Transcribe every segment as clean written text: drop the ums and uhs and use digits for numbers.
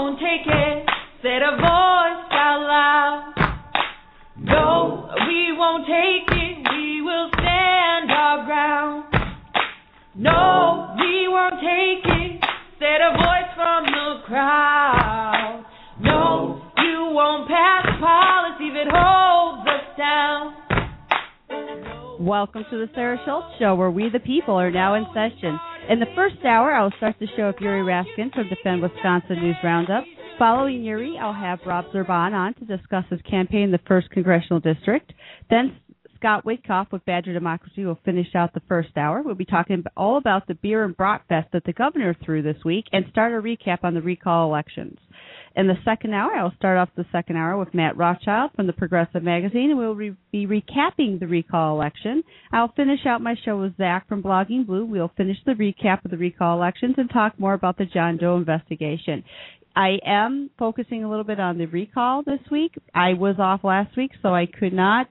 won't take it. Said a voice out loud. No, we won't take it. We will stand our ground. No, we won't take it. Said a voice from the crowd. No, you won't pass policy that holds us down. Welcome to the Sarah Schultz Show, where we the people are now in session. In the first hour, I will start the show with Yuri Raskin from Defend Wisconsin News Roundup. Following Yuri, I'll have Rob Zerban on to discuss his campaign in the 1st Congressional District. Then Scott Witkoff with Badger Democracy will finish out the first hour. We'll be talking all about the beer and brat fest that the governor threw this week and start a recap on the recall elections. In the second hour, I'll start off the second hour with Matt Rothschild from the Progressive Magazine, and we'll be recapping the recall election. I'll finish out my show with Zach from Blogging Blue. We'll finish the recap of the recall elections and talk more about the John Doe investigation. I am focusing a little bit on the recall this week. I was off last week, so I could not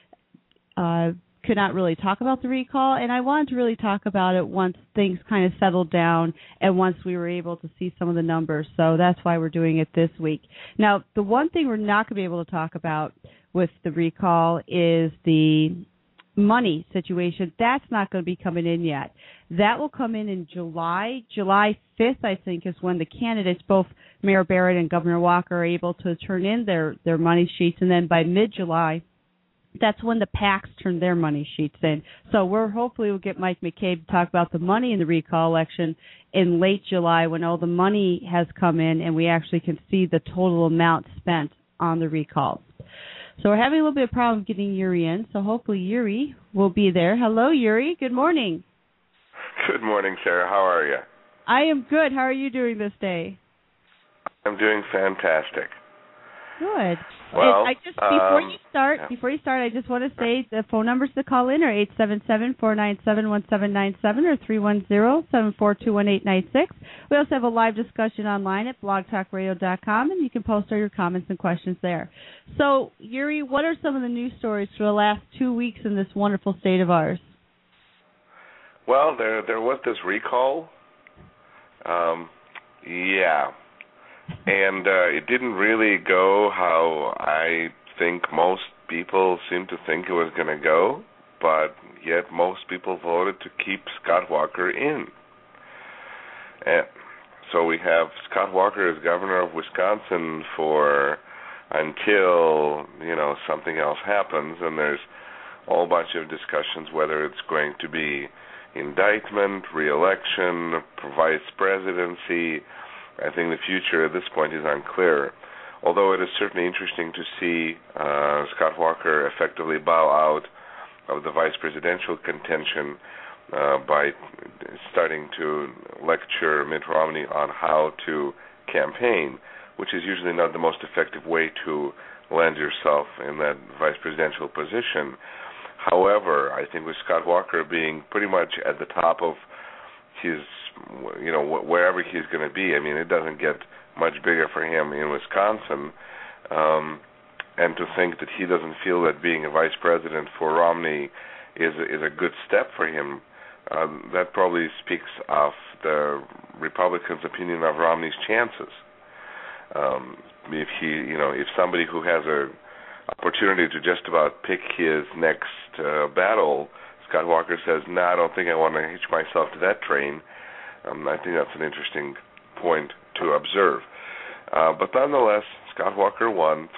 really talk about the recall, and I wanted to really talk about it once things kind of settled down and once we were able to see some of the numbers. So that's why we're doing it this week. Now, the one thing we're not going to be able to talk about with the recall is the money situation. That's not going to be coming in yet. That will come in July. July 5th, I think, is when the candidates, both Mayor Barrett and Governor Walker, are able to turn in their money sheets, and then by mid-July, that's when the PACs turn their money sheets in. So hopefully we'll get Mike McCabe to talk about the money in the recall election in late July when all the money has come in and we actually can see the total amount spent on the recalls. So we're having a little bit of problem getting Yuri in, so hopefully Yuri will be there. Hello, Yuri. Good morning. Good morning, Sarah. How are you? I am good. How are you doing this day? I'm doing fantastic. Good. Well, before you start, I just want to say the phone numbers to call in are 877-497-1797 or 310-742-1896. We also have a live discussion online at blogtalkradio.com, and you can post all your comments and questions there. So, Yuri, what are some of the news stories for the last 2 weeks in this wonderful state of ours? Well, there was this recall. And it didn't really go how I think most people seem to think it was going to go, but yet most people voted to keep Scott Walker in. And so we have Scott Walker as governor of Wisconsin until, something else happens, and there's a whole bunch of discussions whether it's going to be indictment, re-election, vice presidency. I think the future at this point is unclear, although it is certainly interesting to see Scott Walker effectively bow out of the vice presidential contention by starting to lecture Mitt Romney on how to campaign, which is usually not the most effective way to land yourself in that vice presidential position. However, I think with Scott Walker being pretty much at the top of his, wherever he's going to be, I mean, it doesn't get much bigger for him in Wisconsin, and to think that he doesn't feel that being a vice president for Romney is a good step for him, that probably speaks of the Republicans' opinion of Romney's chances. If somebody who has a opportunity to just about pick his next battle, Scott Walker says, "No, I don't think I want to hitch myself to that train." I think that's an interesting point to observe. But nonetheless, Scott Walker won.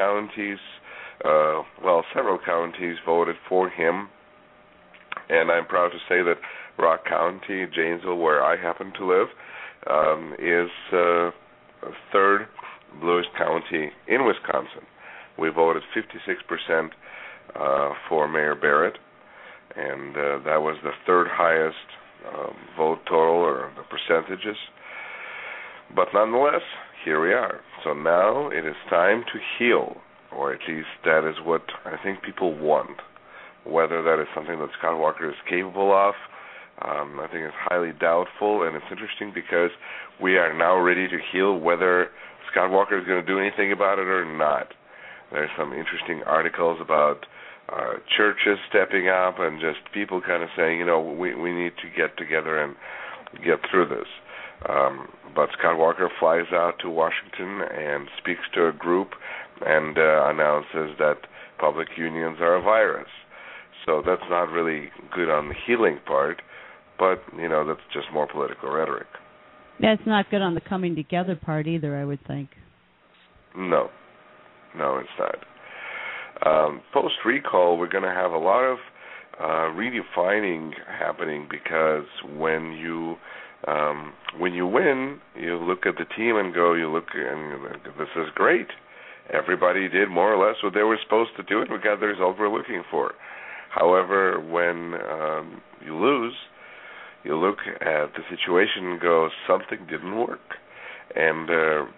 Several counties voted for him. And I'm proud to say that Rock County, Janesville, where I happen to live, is third bluest county in Wisconsin. We voted 56% for Mayor Barrett, and that was the third highest vote total, or the percentages. But nonetheless, here we are. So now it is time to heal, or at least that is what I think people want. Whether that is something that Scott Walker is capable of, I think it's highly doubtful, and it's interesting because we are now ready to heal whether Scott Walker is going to do anything about it or not. There's some interesting articles about churches stepping up and just people kind of saying, we need to get together and get through this. But Scott Walker flies out to Washington and speaks to a group and announces that public unions are a virus. So that's not really good on the healing part, but, that's just more political rhetoric. Yeah, it's not good on the coming together part either, I would think. No, it's not. Post-recall, we're going to have a lot of redefining happening, because when you win, you look at the team and this is great. Everybody did more or less what they were supposed to do, and we got the result we're looking for. However, when you lose, you look at the situation and go, something didn't work. And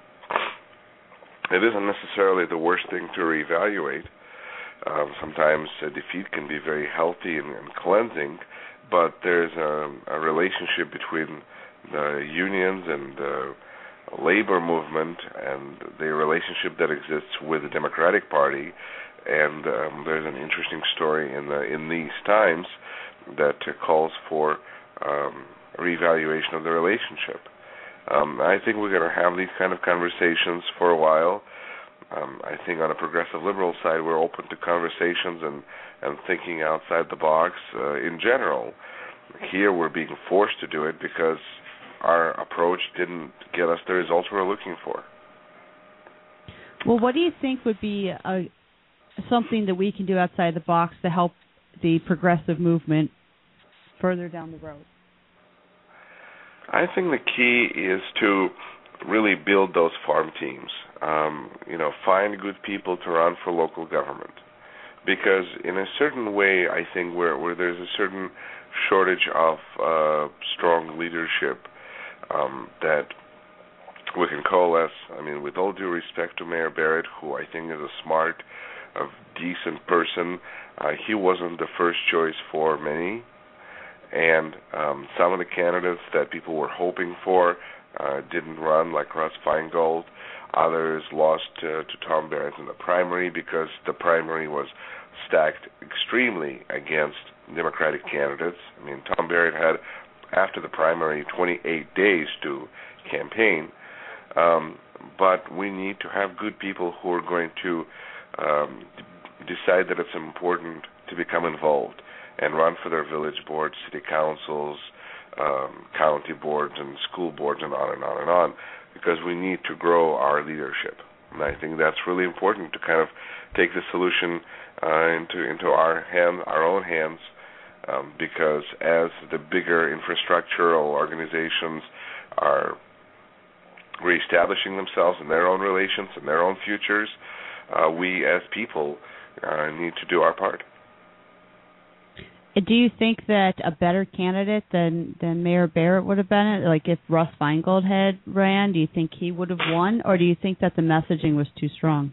it isn't necessarily the worst thing to reevaluate. Sometimes a defeat can be very healthy and cleansing, but there's a relationship between the unions and the labor movement and the relationship that exists with the Democratic Party. And there's an interesting story in these times that calls for reevaluation of the relationship. I think we're going to have these kind of conversations for a while. I think on a progressive liberal side, we're open to conversations and thinking outside the box in general. Here we're being forced to do it because our approach didn't get us the results we were looking for. Well, what do you think would be something that we can do outside the box to help the progressive movement further down the road? I think the key is to really build those farm teams. Find good people to run for local government, because in a certain way, I think where there's a certain shortage of strong leadership that we can coalesce. With all due respect to Mayor Barrett, who I think is a smart, decent person, he wasn't the first choice for many, and some of the candidates that people were hoping for didn't run, like Russ Feingold. Others lost to Tom Barrett in the primary because the primary was stacked extremely against Democratic candidates. Tom Barrett had, after the primary, 28 days to campaign. But we need to have good people who are going to decide that it's important to become involved and run for their village boards, city councils, county boards, and school boards, and on and on and on, because we need to grow our leadership. And I think that's really important, to kind of take the solution into our own hands, because as the bigger infrastructural organizations are reestablishing themselves in their own relations and their own futures, we as people need to do our part. Do you think that a better candidate than Mayor Barrett would have been, like if Russ Feingold had ran, do you think he would have won, or do you think that the messaging was too strong?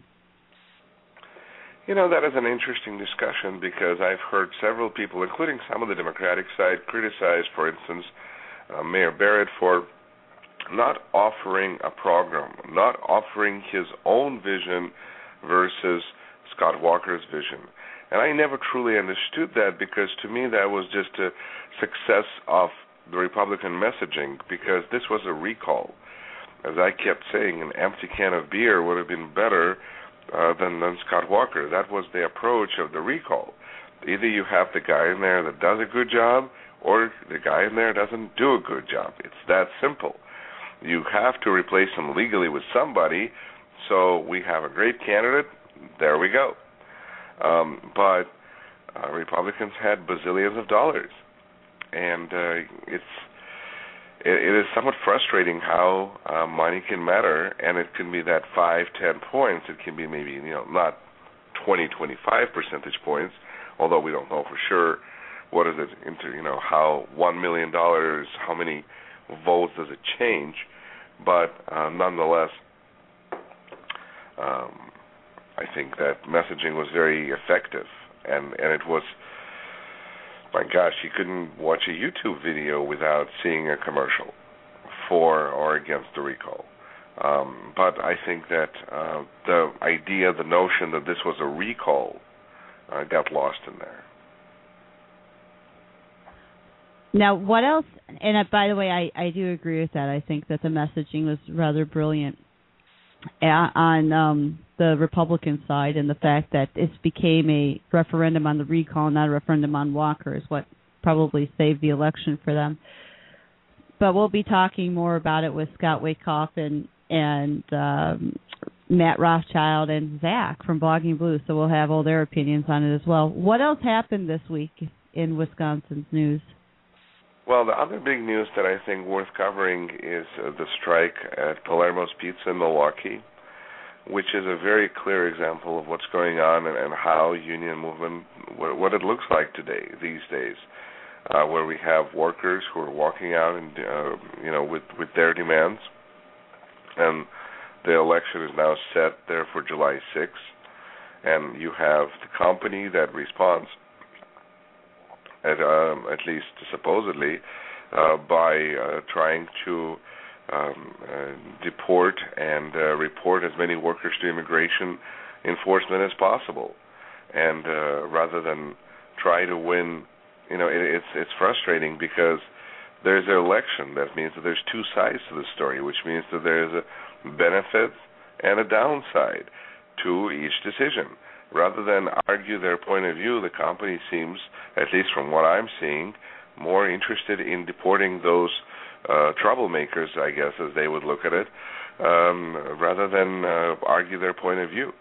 That is an interesting discussion, because I've heard several people, including some of the Democratic side, criticize, for instance, Mayor Barrett for not offering a program, not offering his own vision versus Scott Walker's vision. And I never truly understood that, because to me that was just a success of the Republican messaging, because this was a recall. As I kept saying, an empty can of beer would have been better than Scott Walker. That was the approach of the recall. Either you have the guy in there that does a good job, or the guy in there doesn't do a good job. It's that simple. You have to replace him legally with somebody, so we have a great candidate, there we go. But Republicans had bazillions of dollars, and it is somewhat frustrating how money can matter, and it can be that 5-10 points. It can be maybe not 20-25 percentage points, although we don't know for sure. What is it into how $1 million? How many votes does it change? But nonetheless, I think that messaging was very effective, and it was, my gosh, you couldn't watch a YouTube video without seeing a commercial for or against the recall. But I think that the idea, the notion that this was a recall got lost in there. Now, what else? And by the way, I do agree with that. I think that the messaging was rather brilliant on the Republican side, and the fact that it became a referendum on the recall, not a referendum on Walker, is what probably saved the election for them. But we'll be talking more about it with Scott Wyckoff and Matt Rothschild and Zach from Blogging Blue, so we'll have all their opinions on it as well. What else happened this week in Wisconsin's news? Well, the other big news that I think worth covering is the strike at Palermo's Pizza in Milwaukee, which is a very clear example of what's going on and how union movement, what it looks like these days, where we have workers who are walking out and with their demands, and the election is now set there for July 6th, and you have the company that responds, at least supposedly, by trying to deport and report as many workers to immigration enforcement as possible. And rather than try to win, it's frustrating because there's an election. That means that there's two sides to the story, which means that there's a benefit and a downside to each decision. Rather than argue their point of view, the company seems, at least from what I'm seeing, more interested in deporting those troublemakers, I guess, as they would look at it, rather than argue their point of view.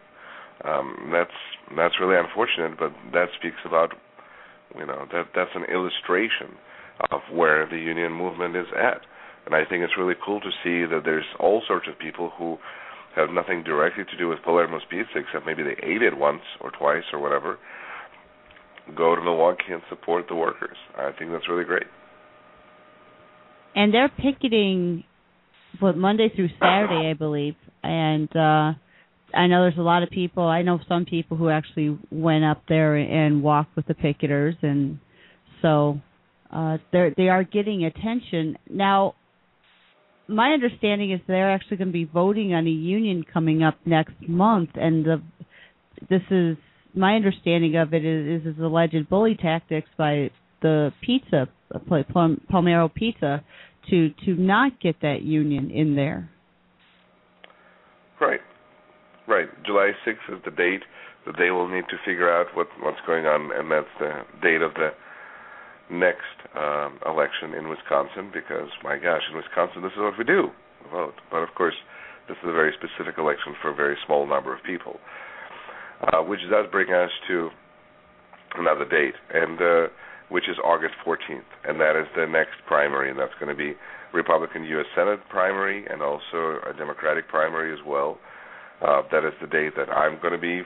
That's really unfortunate, but that speaks about, that's an illustration of where the union movement is at. And I think it's really cool to see that there's all sorts of people who have nothing directly to do with Palermo's Pizza, except maybe they ate it once or twice or whatever, go to Milwaukee and support the workers. I think that's really great. And they're picketing Monday through Saturday, I believe. And I know there's a lot of people. I know some people who actually went up there and walked with the picketers. And so they are getting attention. Now, my understanding is they're actually going to be voting on a union coming up next month, and this is my understanding of it is alleged bully tactics by the pizza Palmero Pizza to not get that union in there. Right. July 6th is the date that they will need to figure out what's going on, and that's the date of the next election in Wisconsin, because, my gosh, in Wisconsin, this is what we do, vote. But, of course, this is a very specific election for a very small number of people, which does bring us to another date, and which is August 14th, and that is the next primary, and that's going to be Republican U.S. Senate primary and also a Democratic primary as well. That is the date that I'm going to be,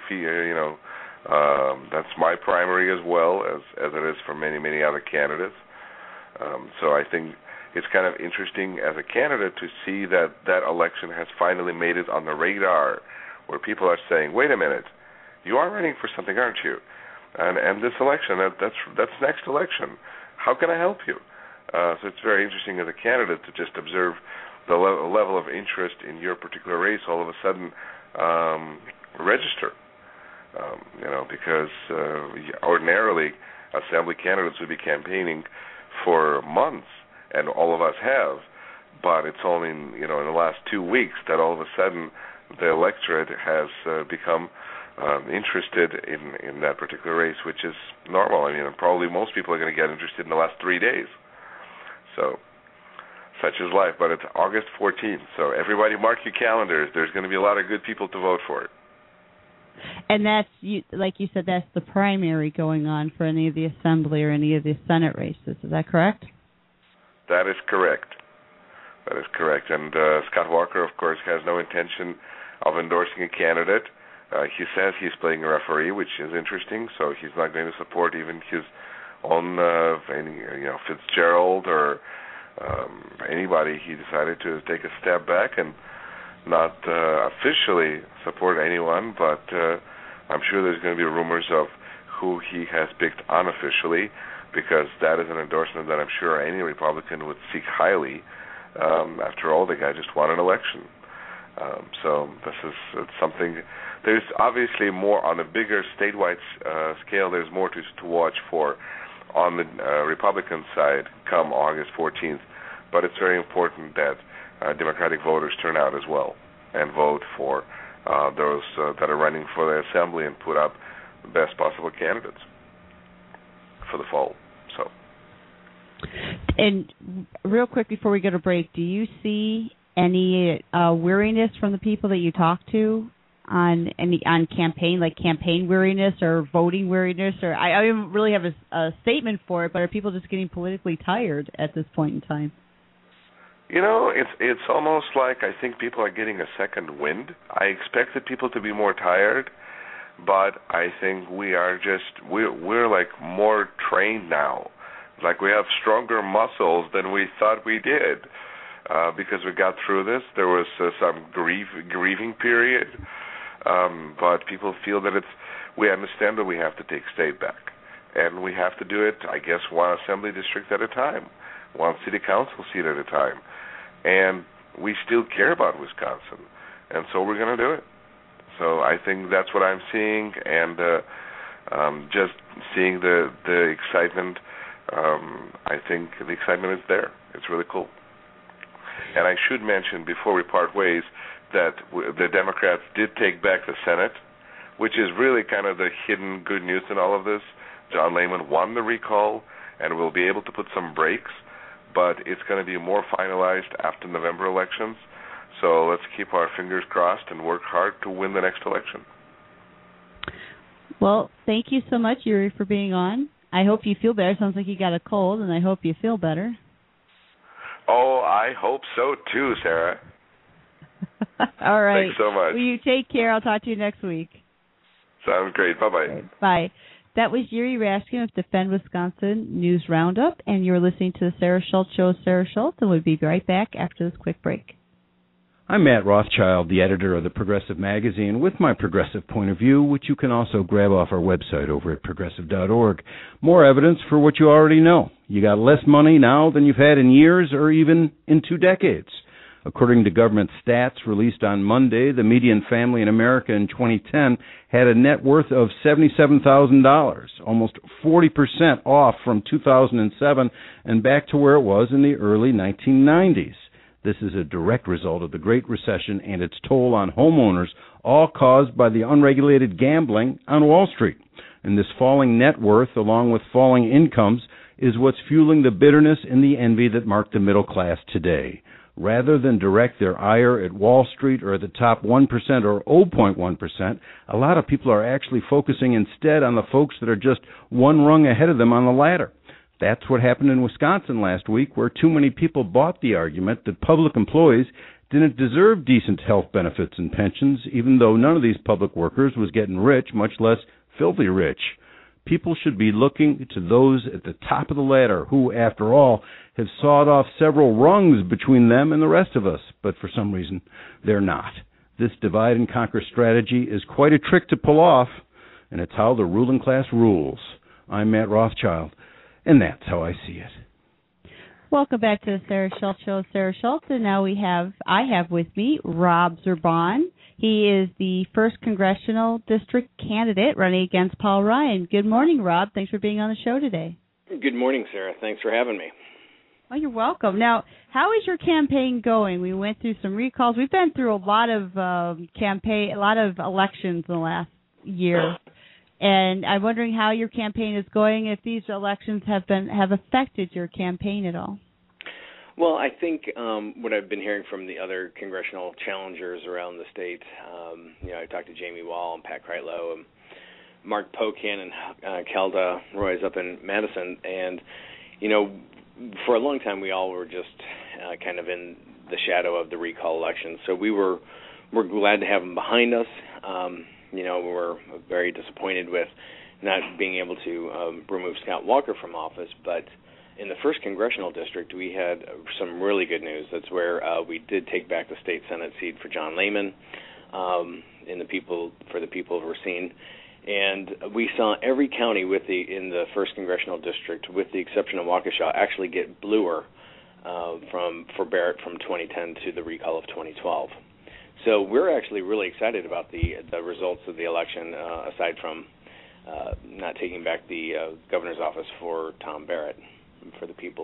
that's my primary as well as it is for many, many other candidates. So I think it's kind of interesting as a candidate to see that election has finally made it on the radar, where people are saying, wait a minute, you are running for something, aren't you? And this election, that's next election. How can I help you? So it's very interesting as a candidate to just observe the level of interest in your particular race all of a sudden register. Because ordinarily assembly candidates would be campaigning for months, and all of us have, but it's only in the last 2 weeks that all of a sudden the electorate has become interested in that particular race, which is normal. I mean, probably most people are going to get interested in the last 3 days. So such is life, but it's August 14th, so everybody mark your calendars. There's going to be a lot of good people to vote for it. And that's, like you said, that's the primary going on for any of the Assembly or any of the Senate races. Is that correct? That is correct. And Scott Walker, of course, has no intention of endorsing a candidate. He says he's playing a referee, which is interesting, so he's not going to support even his own, Fitzgerald or anybody. He decided to take a step back and not officially support anyone, but I'm sure there's going to be rumors of who he has picked unofficially, because that is an endorsement that I'm sure any Republican would seek highly. After all, the guy just won an election. So this is something. There's obviously more on a bigger statewide scale. There's more to watch for on the Republican side come August 14th. But it's very important that Democratic voters turn out as well and vote for those that are running for the assembly and put up the best possible candidates for the fall. So. And real quick before we go to break, do you see any weariness from the people that you talk to on campaign, like campaign weariness or voting weariness? Or I don't really have a statement for it, but are people just getting politically tired at this point in time? You know, it's almost like I think people are getting a second wind. I expected people to be more tired, but I think we're like more trained now. Like we have stronger muscles than we thought we did because we got through this. There was some grieving period, but people feel that we understand that we have to take state back, and we have to do it, I guess, one assembly district at a time, one city council seat at a time. And we still care about Wisconsin, and so we're going to do it. So I think that's what I'm seeing, and just seeing the excitement, I think the excitement is there. It's really cool. And I should mention before we part ways that the Democrats did take back the Senate, which is really kind of the hidden good news in all of this. John Lehman won the recall, and will be able to put some brakes, but it's going to be more finalized after November elections. So let's keep our fingers crossed and work hard to win the next election. Well, thank you so much, Yuri, for being on. I hope you feel better. Sounds like you got a cold, and I hope you feel better. Oh, I hope so too, Sarah. All right. Thanks so much. Well, you take care. I'll talk to you next week. Sounds great. Bye-bye. Right. Bye. That was Yuri Raskin of Defend Wisconsin News Roundup, and you're listening to the Sarah Schultz Show with Sarah Schultz, and we'll be right back after this quick break. I'm Matt Rothschild, the editor of the Progressive Magazine, with my progressive point of view, which you can also grab off our website over at progressive.org. More evidence for what you already know. You got less money now than you've had in years or even in 2 decades. According to government stats released on Monday, the median family in America in 2010 had a net worth of $77,000, almost 40% off from 2007 and back to where it was in the early 1990s. This is a direct result of the Great Recession and its toll on homeowners, all caused by the unregulated gambling on Wall Street. And this falling net worth, along with falling incomes, is what's fueling the bitterness and the envy that mark the middle class today. Rather than direct their ire at Wall Street or at the top 1% or 0.1%, a lot of people are actually focusing instead on the folks that are just one rung ahead of them on the ladder. That's what happened in Wisconsin last week, where too many people bought the argument that public employees didn't deserve decent health benefits and pensions, even though none of these public workers was getting rich, much less filthy rich. People should be looking to those at the top of the ladder who, after all, have sawed off several rungs between them and the rest of us, but for some reason they're not. This divide-and-conquer strategy is quite a trick to pull off, and it's how the ruling class rules. I'm Matt Rothschild, and that's how I see it. Welcome back to the Sarah Schultz Show, Sarah Schultz, and now I have with me Rob Zurban. He is the 1st Congressional District candidate running against Paul Ryan. Good morning, Rob. Thanks for being on the show today. Good morning, Sarah. Thanks for having me. Oh, you're welcome. Now, how is your campaign going? We went through some recalls. We've been through a lot of elections in the last year, and I'm wondering how your campaign is going. If these elections have affected your campaign at all. Well, I think what I've been hearing from the other congressional challengers around the state, I talked to Jamie Wall and Pat Kreitlow and Mark Pocan and Kelda Royce up in Madison, and for a long time we all were just kind of in the shadow of the recall election. So we're glad to have them behind us. We're very disappointed with not being able to remove Scott Walker from office, but in the 1st Congressional District, we had some really good news. That's where we did take back the state Senate seat for John Lehman for the people of Racine. And we saw every county in the 1st Congressional District, with the exception of Waukesha, actually get bluer for Barrett from 2010 to the recall of 2012. So we're actually really excited about the results of the election, aside from not taking back the governor's office for Tom Barrett, for the people.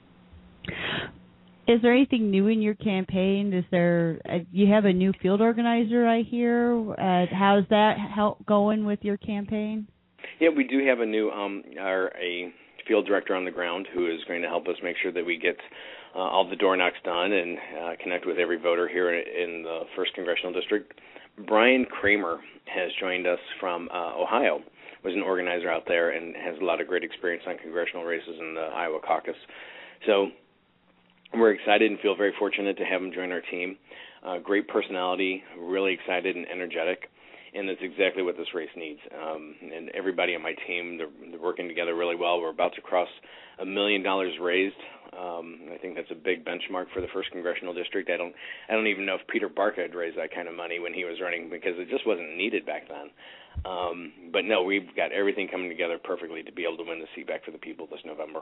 Is there anything new in your campaign? Is there? You have a new field organizer, I hear. How's that going with your campaign? Yeah, we do have a new a field director on the ground who is going to help us make sure that we get all the door knocks done and connect with every voter here in the 1st Congressional District. Brian Kramer has joined us from Ohio, was an organizer out there and has a lot of great experience on congressional races in the Iowa caucus. So we're excited and feel very fortunate to have him join our team. Great personality, really excited and energetic, and that's exactly what this race needs. And everybody on my team, they're working together really well. We're about to cross $1 million raised. I think that's a big benchmark for the 1st Congressional District. I don't even know if Peter Barca had raised that kind of money when he was running, because it just wasn't needed back then. But no, we've got everything coming together perfectly to be able to win the seat back for the people this November.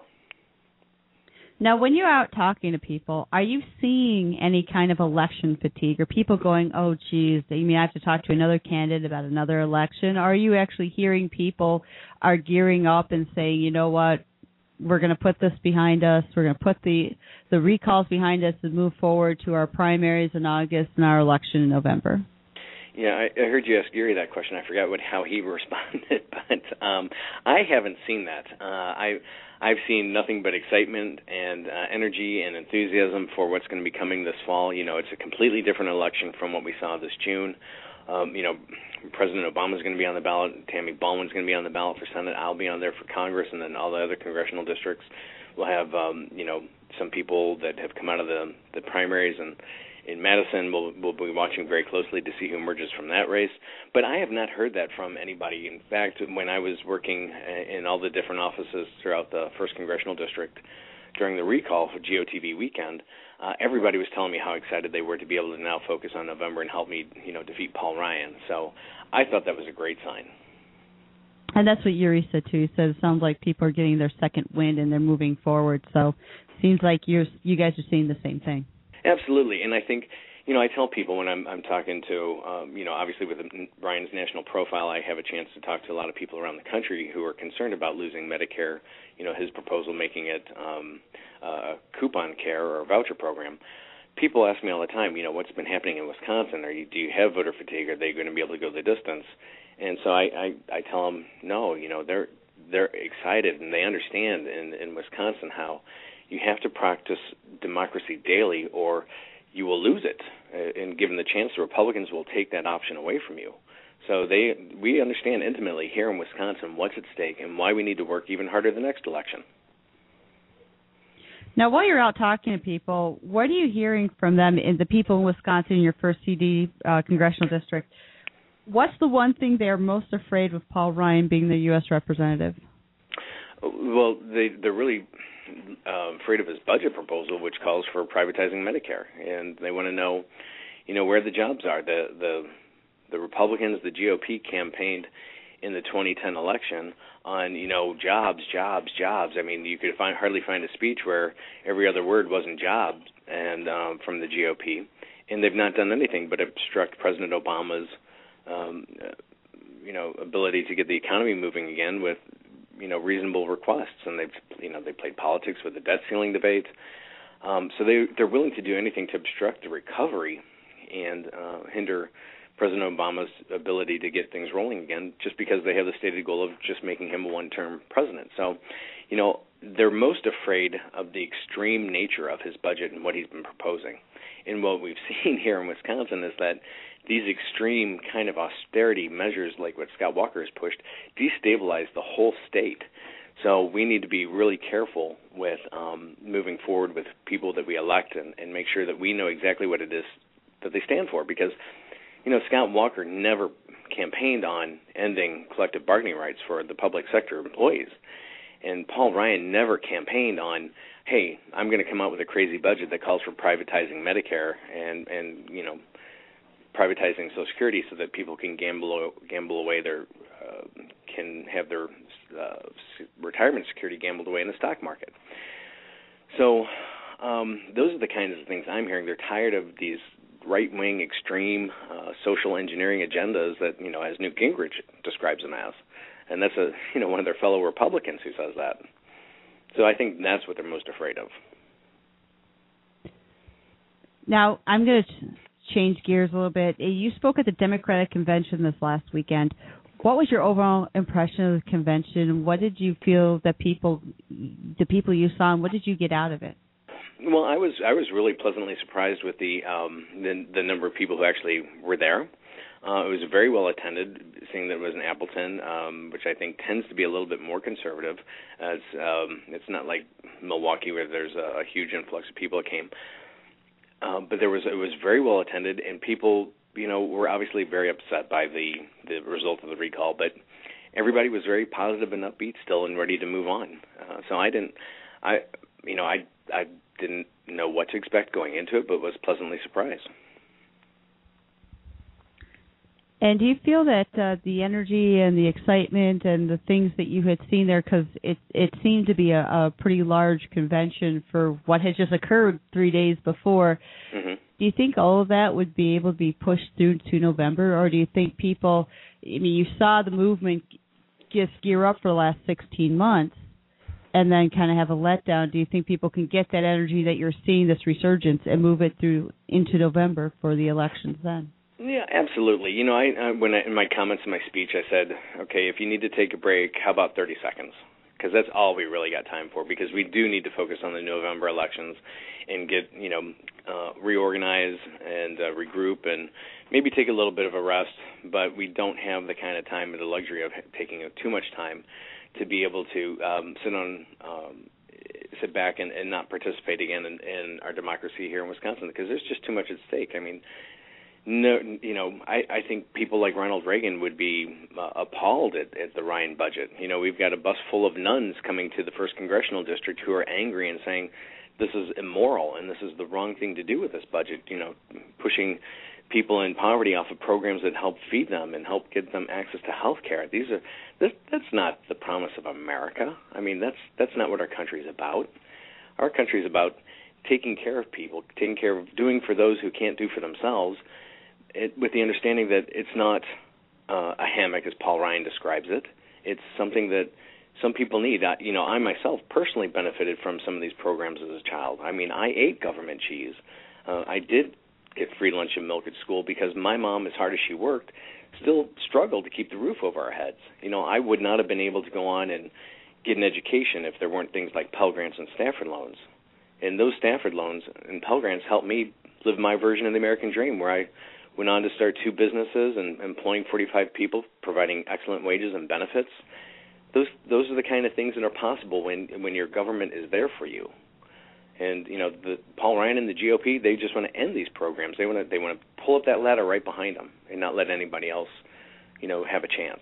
Now, when you're out talking to people, are you seeing any kind of election fatigue? Or people going, oh, geez, you mean I have to talk to another candidate about another election? Or are you actually hearing people are gearing up and saying, you know what, we're going to put this behind us, we're going to put the recalls behind us and move forward to our primaries in August and our election in November? Yeah, I heard you ask Gary that question. I forgot how he responded, but I haven't seen that. I've seen nothing but excitement and energy and enthusiasm for what's going to be coming this fall. You know, it's a completely different election from what we saw this June. President Obama is going to be on the ballot. Tammy Baldwin's going to be on the ballot for Senate. I'll be on there for Congress, and then all the other congressional districts will have, some people that have come out of the primaries, and in Madison, we'll be watching very closely to see who emerges from that race. But I have not heard that from anybody. In fact, when I was working in all the different offices throughout the 1st Congressional District during the recall for GOTV weekend, everybody was telling me how excited they were to be able to now focus on November and help me, defeat Paul Ryan. So I thought that was a great sign. And that's what Yuri said, too. He said it sounds like people are getting their second wind and they're moving forward. So it seems like you guys are seeing the same thing. Absolutely, and I think, I tell people when I'm talking to, obviously with Brian's national profile, I have a chance to talk to a lot of people around the country who are concerned about losing Medicare, his proposal making it a coupon care or a voucher program. People ask me all the time, what's been happening in Wisconsin? Do you have voter fatigue? Are they going to be able to go the distance? And so I tell them, no, they're excited and they understand in Wisconsin how you have to practice democracy daily or you will lose it. And given the chance, the Republicans will take that option away from you. So we understand intimately here in Wisconsin what's at stake and why we need to work even harder the next election. Now, while you're out talking to people, what are you hearing from them, the people in Wisconsin in your 1st CD congressional district? What's the one thing they're most afraid with Paul Ryan being the U.S. representative? Well, they're really afraid of his budget proposal, which calls for privatizing Medicare, and they want to know, where the jobs are. The Republicans, the GOP campaigned in the 2010 election on, jobs. I mean, you could hardly find a speech where every other word wasn't jobs, and from the GOP, and they've not done anything but obstruct President Obama's, ability to get the economy moving again with reasonable requests, and they played politics with the debt ceiling debate. So they're willing to do anything to obstruct the recovery and hinder President Obama's ability to get things rolling again, just because they have the stated goal of just making him a one-term president. So, they're most afraid of the extreme nature of his budget and what he's been proposing. And what we've seen here in Wisconsin is that these extreme kind of austerity measures, like what Scott Walker has pushed, destabilize the whole state. So we need to be really careful with moving forward with people that we elect and make sure that we know exactly what it is that they stand for. Because, Scott Walker never campaigned on ending collective bargaining rights for the public sector employees. And Paul Ryan never campaigned on, hey, I'm going to come out with a crazy budget that calls for privatizing Medicare and privatizing Social Security so that people can gamble away can have their retirement security gambled away in the stock market. So those are the kinds of things I'm hearing. They're tired of these right-wing, extreme social engineering agendas that, as Newt Gingrich describes them as. And that's one of their fellow Republicans who says that. So I think that's what they're most afraid of. Now, I'm going to change gears a little bit. You spoke at the Democratic Convention this last weekend. What was your overall impression of the convention? What did you feel that the people you saw, and what did you get out of it? Well, I was really pleasantly surprised with the number of people who actually were there. It was very well attended, seeing that it was in Appleton, which I think tends to be a little bit more conservative. It's not like Milwaukee where there's a huge influx of people that came. But it was very well attended, and people, were obviously very upset by the result of the recall. But everybody was very positive and upbeat still, and ready to move on. So I didn't know what to expect going into it, but was pleasantly surprised. And do you feel that the energy and the excitement and the things that you had seen there, because it seemed to be a pretty large convention for what had just occurred 3 days before, do you think all of that would be able to be pushed through to November, or do you think people, you saw the movement just gear up for the last 16 months and then kind of have a letdown. Do you think people can get that energy that you're seeing, this resurgence, and move it through into November for the elections then? Yeah, absolutely. In my comments in my speech, I said, okay, if you need to take a break, how about 30 seconds? Because that's all we really got time for, because we do need to focus on the November elections and get, reorganize and regroup and maybe take a little bit of a rest, but we don't have the kind of time or the luxury of taking too much time to be able to sit back and not participate again in our democracy here in Wisconsin, because there's just too much at stake. I think people like Ronald Reagan would be appalled at the Ryan budget. We've got a bus full of nuns coming to the 1st Congressional District who are angry and saying this is immoral and this is the wrong thing to do with this budget, pushing people in poverty off of programs that help feed them and help get them access to health care. That's not the promise of America. That's not what our country is about. Our country is about taking care of people, taking care of doing for those who can't do for themselves, with the understanding that it's not a hammock, as Paul Ryan describes it. It's something that some people need. I myself personally benefited from some of these programs as a child. I ate government cheese. I did get free lunch and milk at school because my mom, as hard as she worked, still struggled to keep the roof over our heads. I would not have been able to go on and get an education if there weren't things like Pell Grants and Stafford loans. And those Stafford loans and Pell Grants helped me live my version of the American dream, where I went on to start 2 businesses and employing 45 people, providing excellent wages and benefits. Those are the kind of things that are possible when your government is there for you. And the Paul Ryan and the GOP, they just want to end these programs. They want to pull up that ladder right behind them and not let anybody else, have a chance.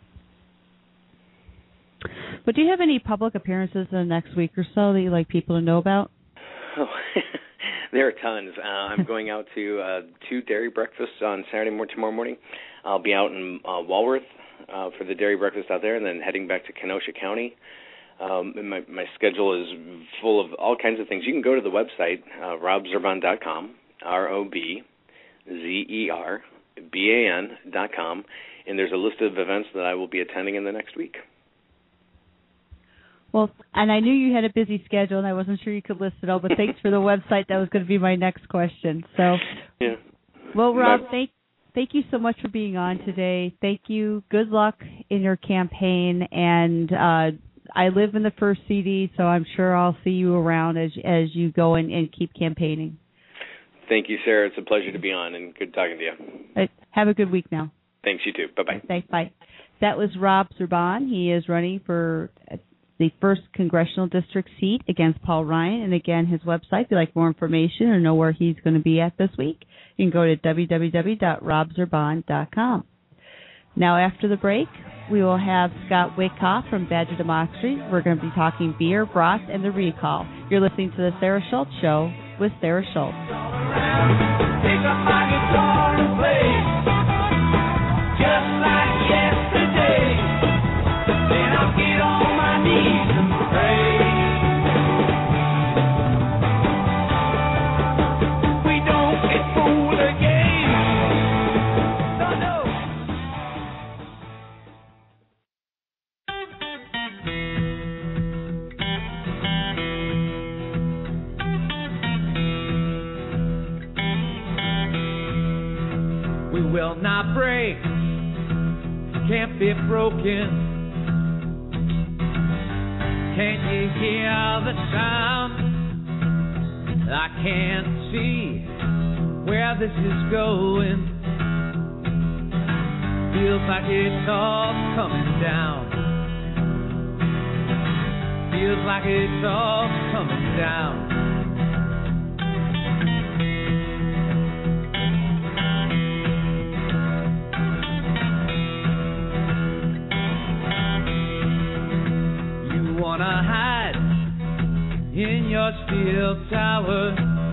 But do you have any public appearances in the next week or so that you'd like people to know about? Oh, there are tons. I'm going out to 2 dairy breakfasts on tomorrow morning. I'll be out in Walworth for the dairy breakfast out there, and then heading back to Kenosha County. And my schedule is full of all kinds of things. You can go to the website, robzerban.com, ROBZERBAN.com, and there's a list of events that I will be attending in the next week. Well, and I knew you had a busy schedule, and I wasn't sure you could list it all, but thanks for the website. That was going to be my next question. So, yeah. Well, Rob, thank you so much for being on today. Thank you. Good luck in your campaign, and I live in the First CD, so I'm sure I'll see you around as you go and keep campaigning. Thank you, Sarah. It's a pleasure to be on, and good talking to you. Have a good week now. Thanks, you too. Bye-bye. Thanks, bye. That was Rob Zerban. He is running for the 1st Congressional District seat against Paul Ryan. And again, his website, if you'd like more information or know where he's going to be at this week, you can go to www.robzerban.com. Now, after the break, we will have Scott Witkoff from Badger Democracy. We're going to be talking beer, broth, and the recall. You're listening to The Sarah Schultz Show with Sarah Schultz. will not break, can't be broken. Can't you hear the sound? I can't see where this is going. Feels like it's all coming down. Feels like it's all coming down. You wanna hide in your steel tower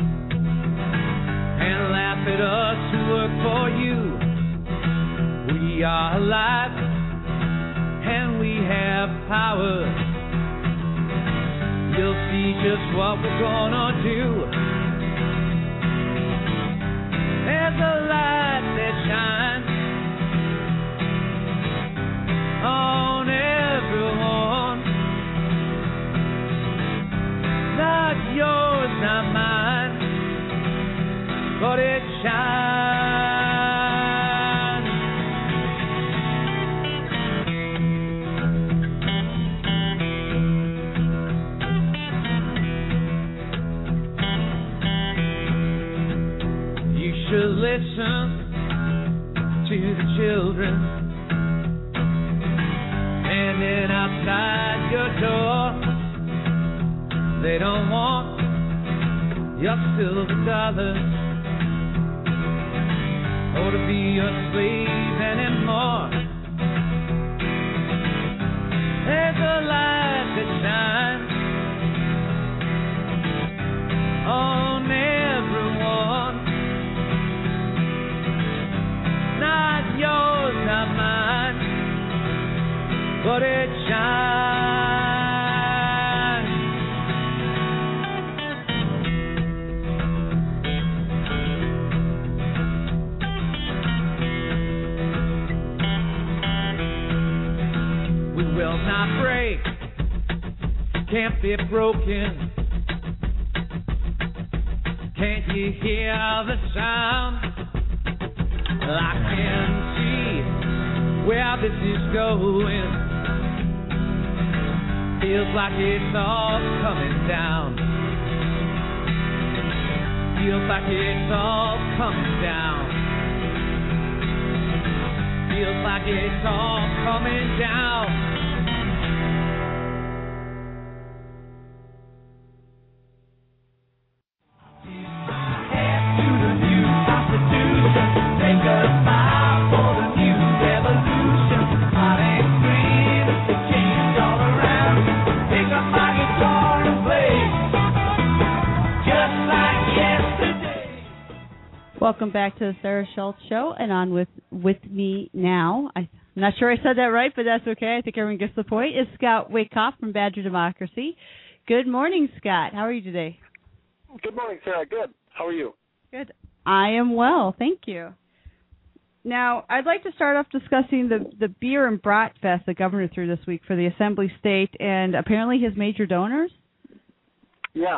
and laugh at us who work for you. We are alive and we have power. You'll see just what we're gonna do. There's a light that shines on everyone. Not yours, not mine, but it shines. Listen to the children standing outside your door. They don't want your silver dollars or to be your slave anymore. There's a light that shines on everyone. Not yours, not mine, but it shines. We will not break, can't be broken. Can't you hear the sound? I can see where this is going. Feels like it's all coming down. Feels like it's all coming down. Feels like it's all coming down. Welcome back to the Sarah Schultz Show, and on with me now, I'm not sure I said that right, but that's okay. I think everyone gets the point, is Scott Wyckoff from Badger Democracy. Good morning, Scott. How are you today? Good morning, Sarah. Good. How are you? Good. I am well, thank you. Now, I'd like to start off discussing the Beer and Brat Fest the governor threw this week for the Assembly State and apparently his major donors. Yeah.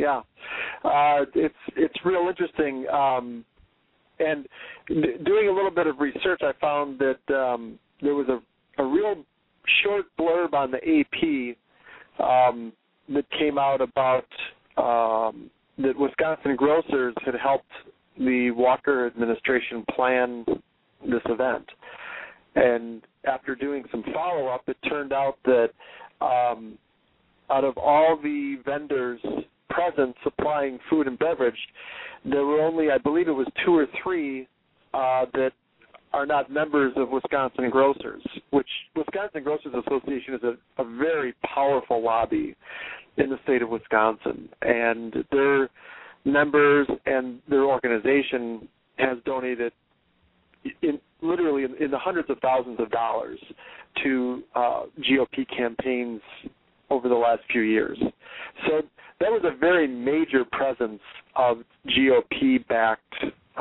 It's real interesting. And doing a little bit of research, I found that there was a real short blurb on the AP that came out about that Wisconsin grocers had helped the Walker administration plan this event. And after doing some follow-up, it turned out that out of all the vendors present supplying food and beverage, there were only, I believe it was 2 or 3 that are not members of Wisconsin Grocers, which Wisconsin Grocers Association is a very powerful lobby in the state of Wisconsin. And their members and their organization has donated literally in the hundreds of thousands of dollars to GOP campaigns over the last few years. So that was a very major presence of GOP-backed,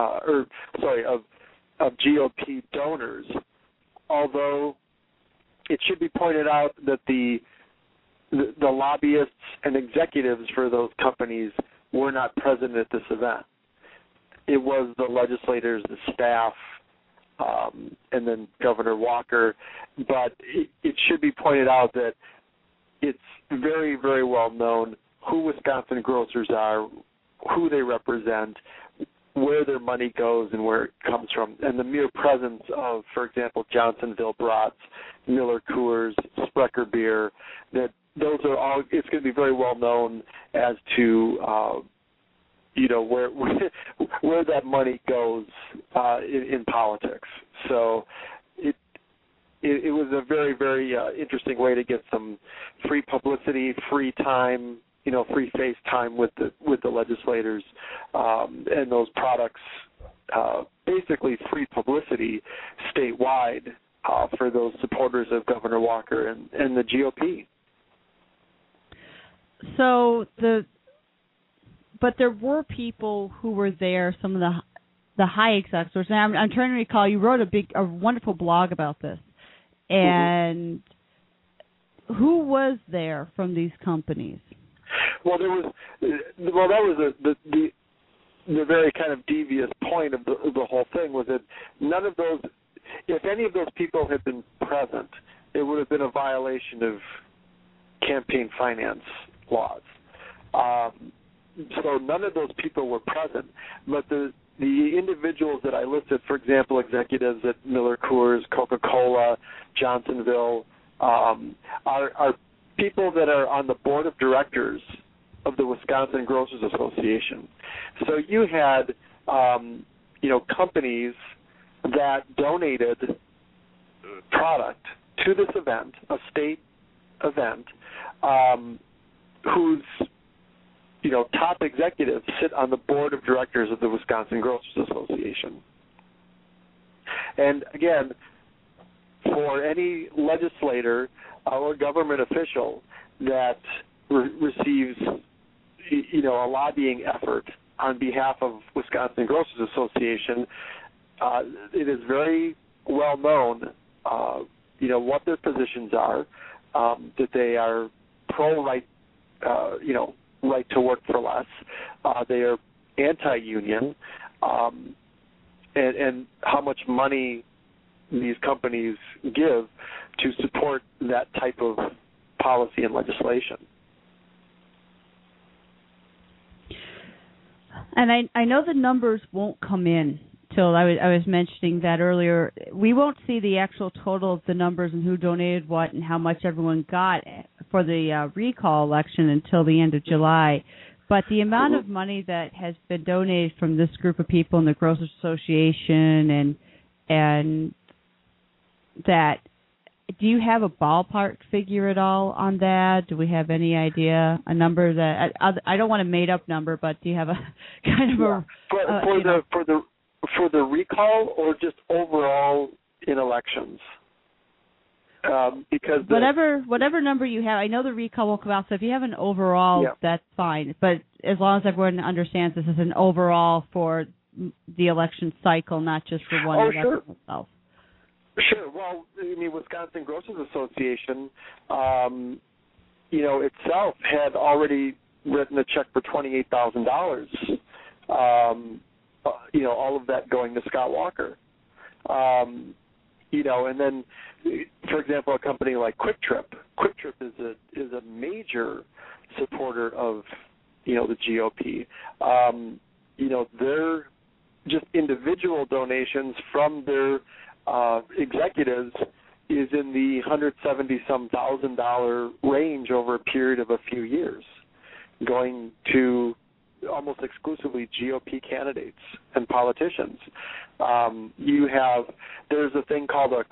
of GOP donors, although it should be pointed out that the lobbyists and executives for those companies were not present at this event. It was the legislators, the staff, and then Governor Walker. But it should be pointed out that it's very, very well known who Wisconsin grocers are, who they represent, where their money goes and where it comes from. And the mere presence of, for example, Johnsonville Brats, Miller Coors, Sprecher Beer, that those are all, it's going to be very well known as to, where that money goes in politics. So it was a very, very interesting way to get some free publicity, free time, free face time with the legislators, and those products, basically free publicity statewide for those supporters of Governor Walker and the GOP. So but there were people who were there, some of the high execs. And I'm trying to recall, you wrote a wonderful blog about this. And who was there from these companies? Well, that was the very kind of devious point of the whole thing, was that none of those, if any of those people had been present, it would have been a violation of campaign finance laws. So none of those people were present, but the individuals that I listed, for example, executives at Miller Coors, Coca-Cola, Johnsonville, are people that are on the board of directors of the Wisconsin Grocers Association. So you had, companies that donated product to this event, a state event, whose top executives sit on the board of directors of the Wisconsin Grocers Association. And again, for any legislator or government official that receives, a lobbying effort on behalf of Wisconsin Grocers Association, it is very well known, what their positions are, that they are pro-right, right to work for less. They are anti-union, and how much money these companies give to support that type of policy and legislation. And I know the numbers won't come in till I was mentioning that earlier. We won't see the actual total of the numbers and who donated what and how much everyone got for the recall election until the end of July. But the amount of money that has been donated from this group of people in the Grocers Association and that, do you have a ballpark figure at all on that? Do we have any idea, a number that I don't want a made up number, but do you have a kind of a for the recall or just overall in elections? Because whatever number you have, I know the recall will come out. So if you have an overall, that's fine. But as long as everyone understands this is an overall for the election cycle, not just for one election itself. Sure. Well, Wisconsin Grocers Association, itself had already written a check for $28,000. All of that going to Scott Walker. And then, for example, a company like Quick Trip. Quick Trip is a major supporter of, the GOP. Their just individual donations from their executives is in the $170,000 range over a period of a few years, going to almost exclusively GOP candidates and politicians. There's a thing called a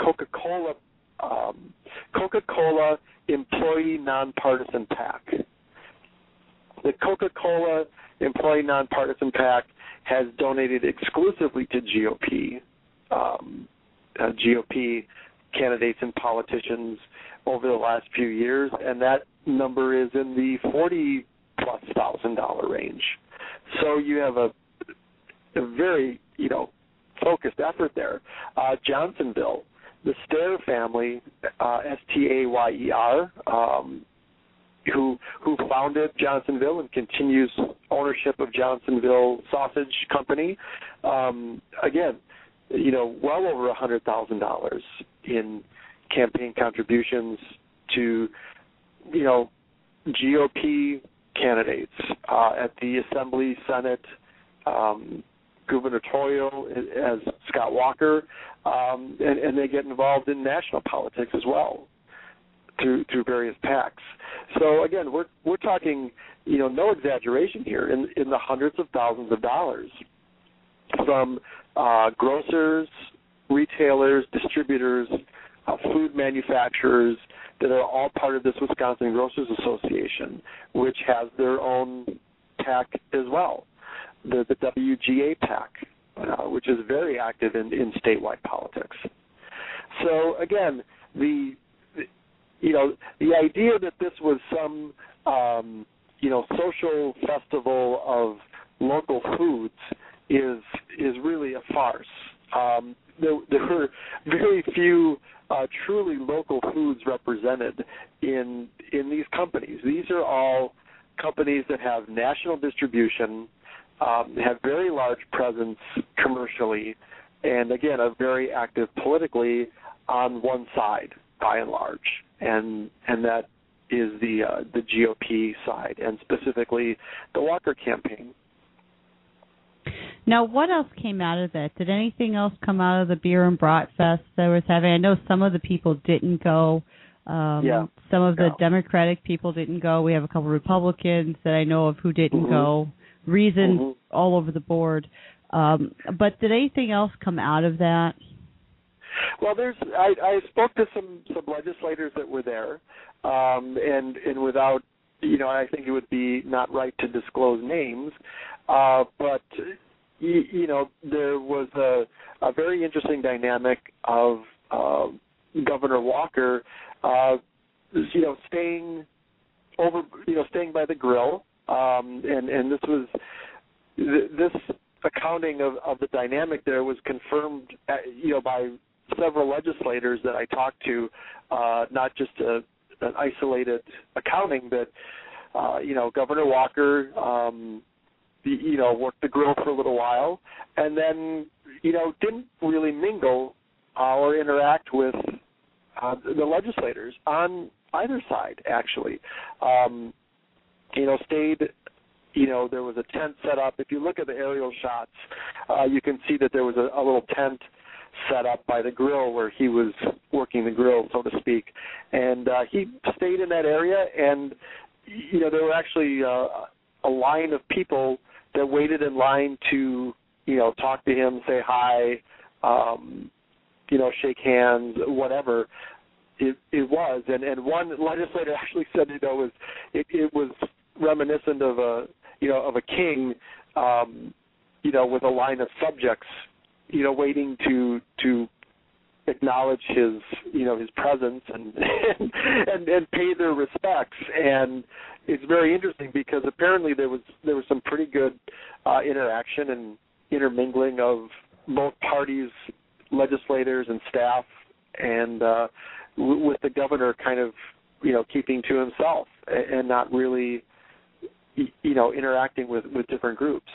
Coca-Cola Employee Nonpartisan PAC. The Coca-Cola Employee Nonpartisan PAC has donated exclusively to GOP candidates and politicians over the last few years, and that number is in the $40,000+ range. So you have a very, focused effort there. Johnsonville, the Stayer family, Stayer, who founded Johnsonville and continues ownership of Johnsonville Sausage Company. Again, well over $100,000 in campaign contributions to, GOP candidates at the Assembly, Senate, gubernatorial as Scott Walker, and they get involved in national politics as well through various PACs. So again, we're talking, no exaggeration here, in the hundreds of thousands of dollars from grocers, retailers, distributors, food manufacturers that are all part of this Wisconsin Grocers Association, which has their own PAC as well, the WGA PAC, which is very active in statewide politics. So again, the idea that this was some social festival of local foods is really a farce. There were very few truly local foods represented in these companies. These are all companies that have national distribution, have very large presence commercially, and again, are very active politically on one side by and large, and that is the GOP side, and specifically the Walker campaign. Now, what else came out of it? Did anything else come out of the Beer and Brat Fest that was having? I know some of the people didn't go. Some of the Democratic people didn't go. We have a couple Republicans that I know of who didn't go. Reasons all over the board. But did anything else come out of that? Well, I spoke to some legislators that were there, and without, I think it would be not right to disclose names, but there was a very interesting dynamic of Governor Walker, staying by the grill, and this accounting of the dynamic there was confirmed, by several legislators that I talked to, not just an isolated accounting, but Governor Walker, worked the grill for a little while, and then, didn't really mingle or interact with the legislators on either side, actually. Stayed, there was a tent set up. If you look at the aerial shots, you can see that there was a little tent set up by the grill where he was working the grill, so to speak. And he stayed in that area, and, there were actually a line of people that waited in line to, talk to him, say hi, shake hands, whatever it was. And one legislator actually said, it was reminiscent of a king, with a line of subjects, waiting to acknowledge his presence and pay their respects. And it's very interesting because apparently there was some pretty good interaction and intermingling of both parties, legislators and staff, and with the governor kind of keeping to himself and not really interacting with different groups.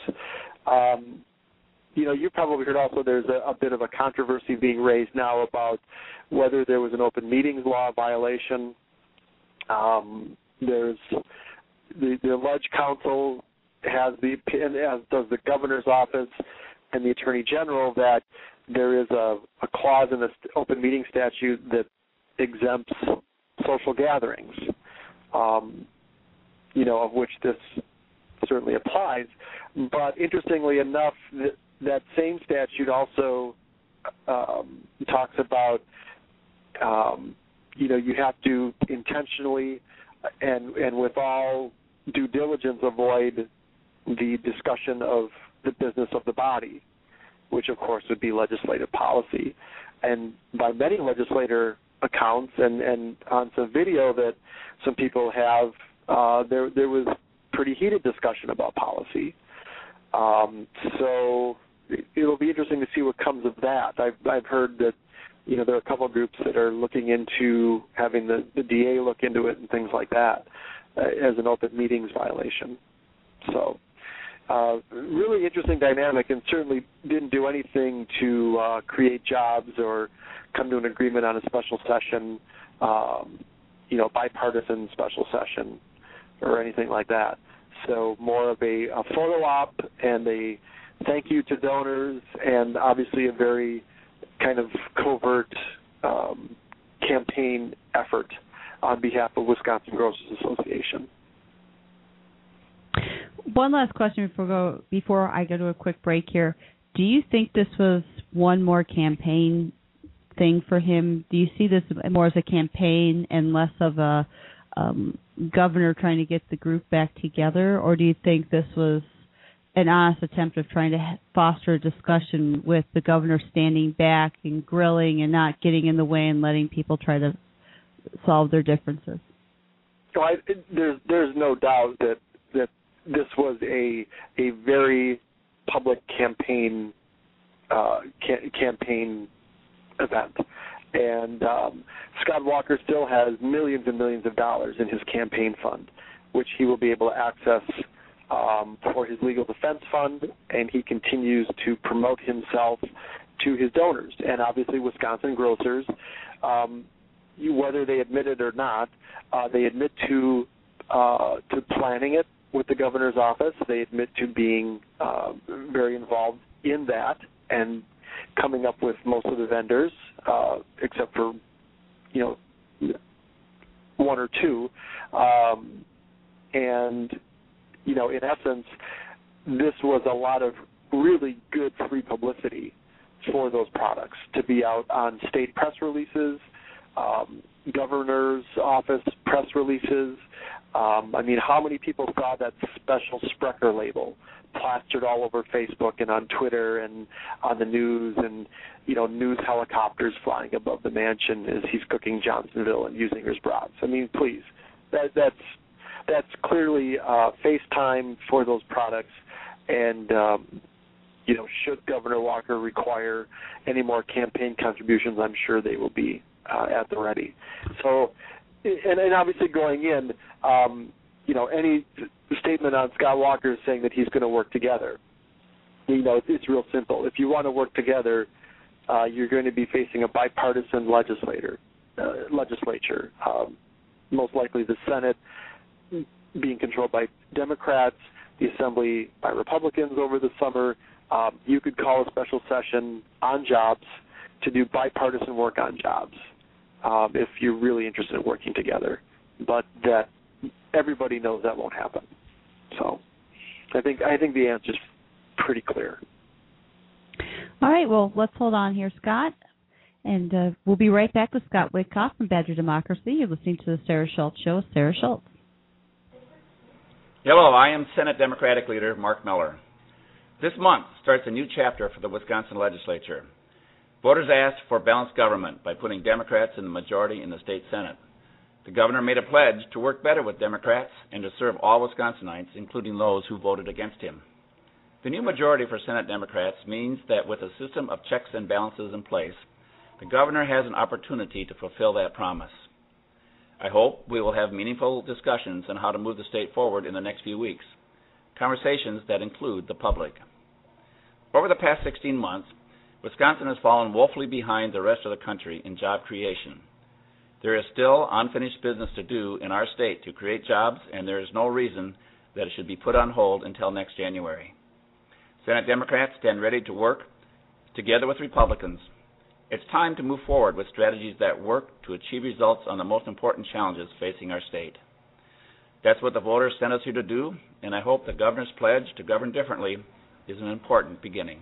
You probably heard also there's a bit of a controversy being raised now about whether there was an open meetings law violation. There's the alleged counsel has the opinion, as does the governor's office and the attorney general, that there is a clause in the open meeting statute that exempts social gatherings, of which this certainly applies. But interestingly enough, that same statute also talks about, you have to intentionally and with all due diligence avoid the discussion of the business of the body, which of course would be legislative policy. And by many legislator accounts and on some video that some people have, there was pretty heated discussion about policy. So it'll be interesting to see what comes of that. I've heard that there are a couple of groups that are looking into having the DA look into it and things like that as an open meetings violation. So really interesting dynamic, and certainly didn't do anything to create jobs or come to an agreement on a special session, bipartisan special session or anything like that. So more of a photo op and a thank you to donors, and obviously a very kind of covert campaign effort on behalf of Wisconsin Grocers Association. One last question before I go to a quick break here. Do you think this was one more campaign thing for him? Do you see this more as a campaign and less of a governor trying to get the group back together, or do you think this was an honest attempt of trying to foster a discussion with the governor standing back and grilling and not getting in the way and letting people try to solve their differences? So there's no doubt that this was a very public campaign event, and Scott Walker still has millions and millions of dollars in his campaign fund, which he will be able to access for his legal defense fund, and he continues to promote himself to his donors. And obviously Wisconsin grocers, whether they admit it or not, they admit to planning it with the governor's office. They admit to being very involved in that and coming up with most of the vendors, except for one or two, and in essence, this was a lot of really good free publicity for those products to be out on state press releases, governor's office press releases. How many people saw that special Sprecher label plastered all over Facebook and on Twitter and on the news, and news helicopters flying above the mansion as he's cooking Johnsonville and using his brats? Please, that's clearly FaceTime for those products, and should Governor Walker require any more campaign contributions, I'm sure they will be at the ready. So, and obviously going in, any statement on Scott Walker saying that he's going to work together, it's real simple. If you want to work together, you're going to be facing a bipartisan legislature, most likely the Senate being controlled by Democrats, the Assembly by Republicans over the summer. You could call a special session on jobs to do bipartisan work on jobs if you're really interested in working together. But that everybody knows that won't happen. So I think the answer is pretty clear. All right, well, let's hold on here, Scott. And we'll be right back with Scott Witkoff from Badger Democracy. You're listening to the Sarah Schultz Show with Sarah Schultz. Hello, I am Senate Democratic Leader Mark Miller. This month starts a new chapter for the Wisconsin legislature. Voters asked for balanced government by putting Democrats in the majority in the state Senate. The governor made a pledge to work better with Democrats and to serve all Wisconsinites, including those who voted against him. The new majority for Senate Democrats means that with a system of checks and balances in place, the governor has an opportunity to fulfill that promise. I hope we will have meaningful discussions on how to move the state forward in the next few weeks, conversations that include the public. Over the past 16 months, Wisconsin has fallen woefully behind the rest of the country in job creation. There is still unfinished business to do in our state to create jobs, and there is no reason that it should be put on hold until next January. Senate Democrats stand ready to work together with Republicans. It's time to move forward with strategies that work to achieve results on the most important challenges facing our state. That's what the voters sent us here to do, and I hope the governor's pledge to govern differently is an important beginning.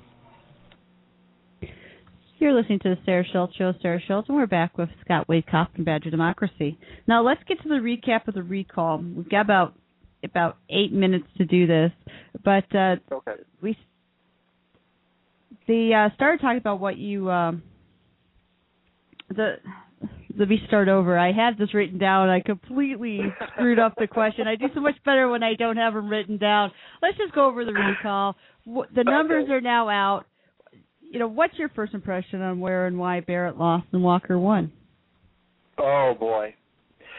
You're listening to the Sarah Schultz Show, Sarah Schultz, and we're back with Scott Witkoff from Badger Democracy. Now let's get to the recap of the recall. We've got about 8 minutes to do this, but okay. They started talking about what you let me start over. I had this written down. I completely screwed up the question. I do so much better when I don't have them written down. Let's just go over the recall. The numbers are now out. What's your first impression on where and why Barrett lost and Walker won? Oh boy.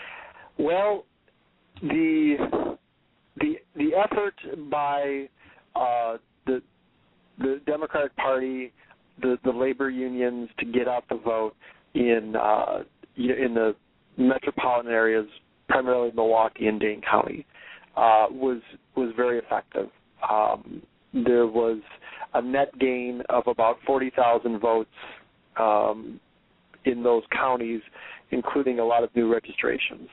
Well, the effort by the Democratic Party, the labor unions to get out the vote in the metropolitan areas, primarily Milwaukee and Dane County, was very effective. There was a net gain of about 40,000 votes in those counties, including a lot of new registrations.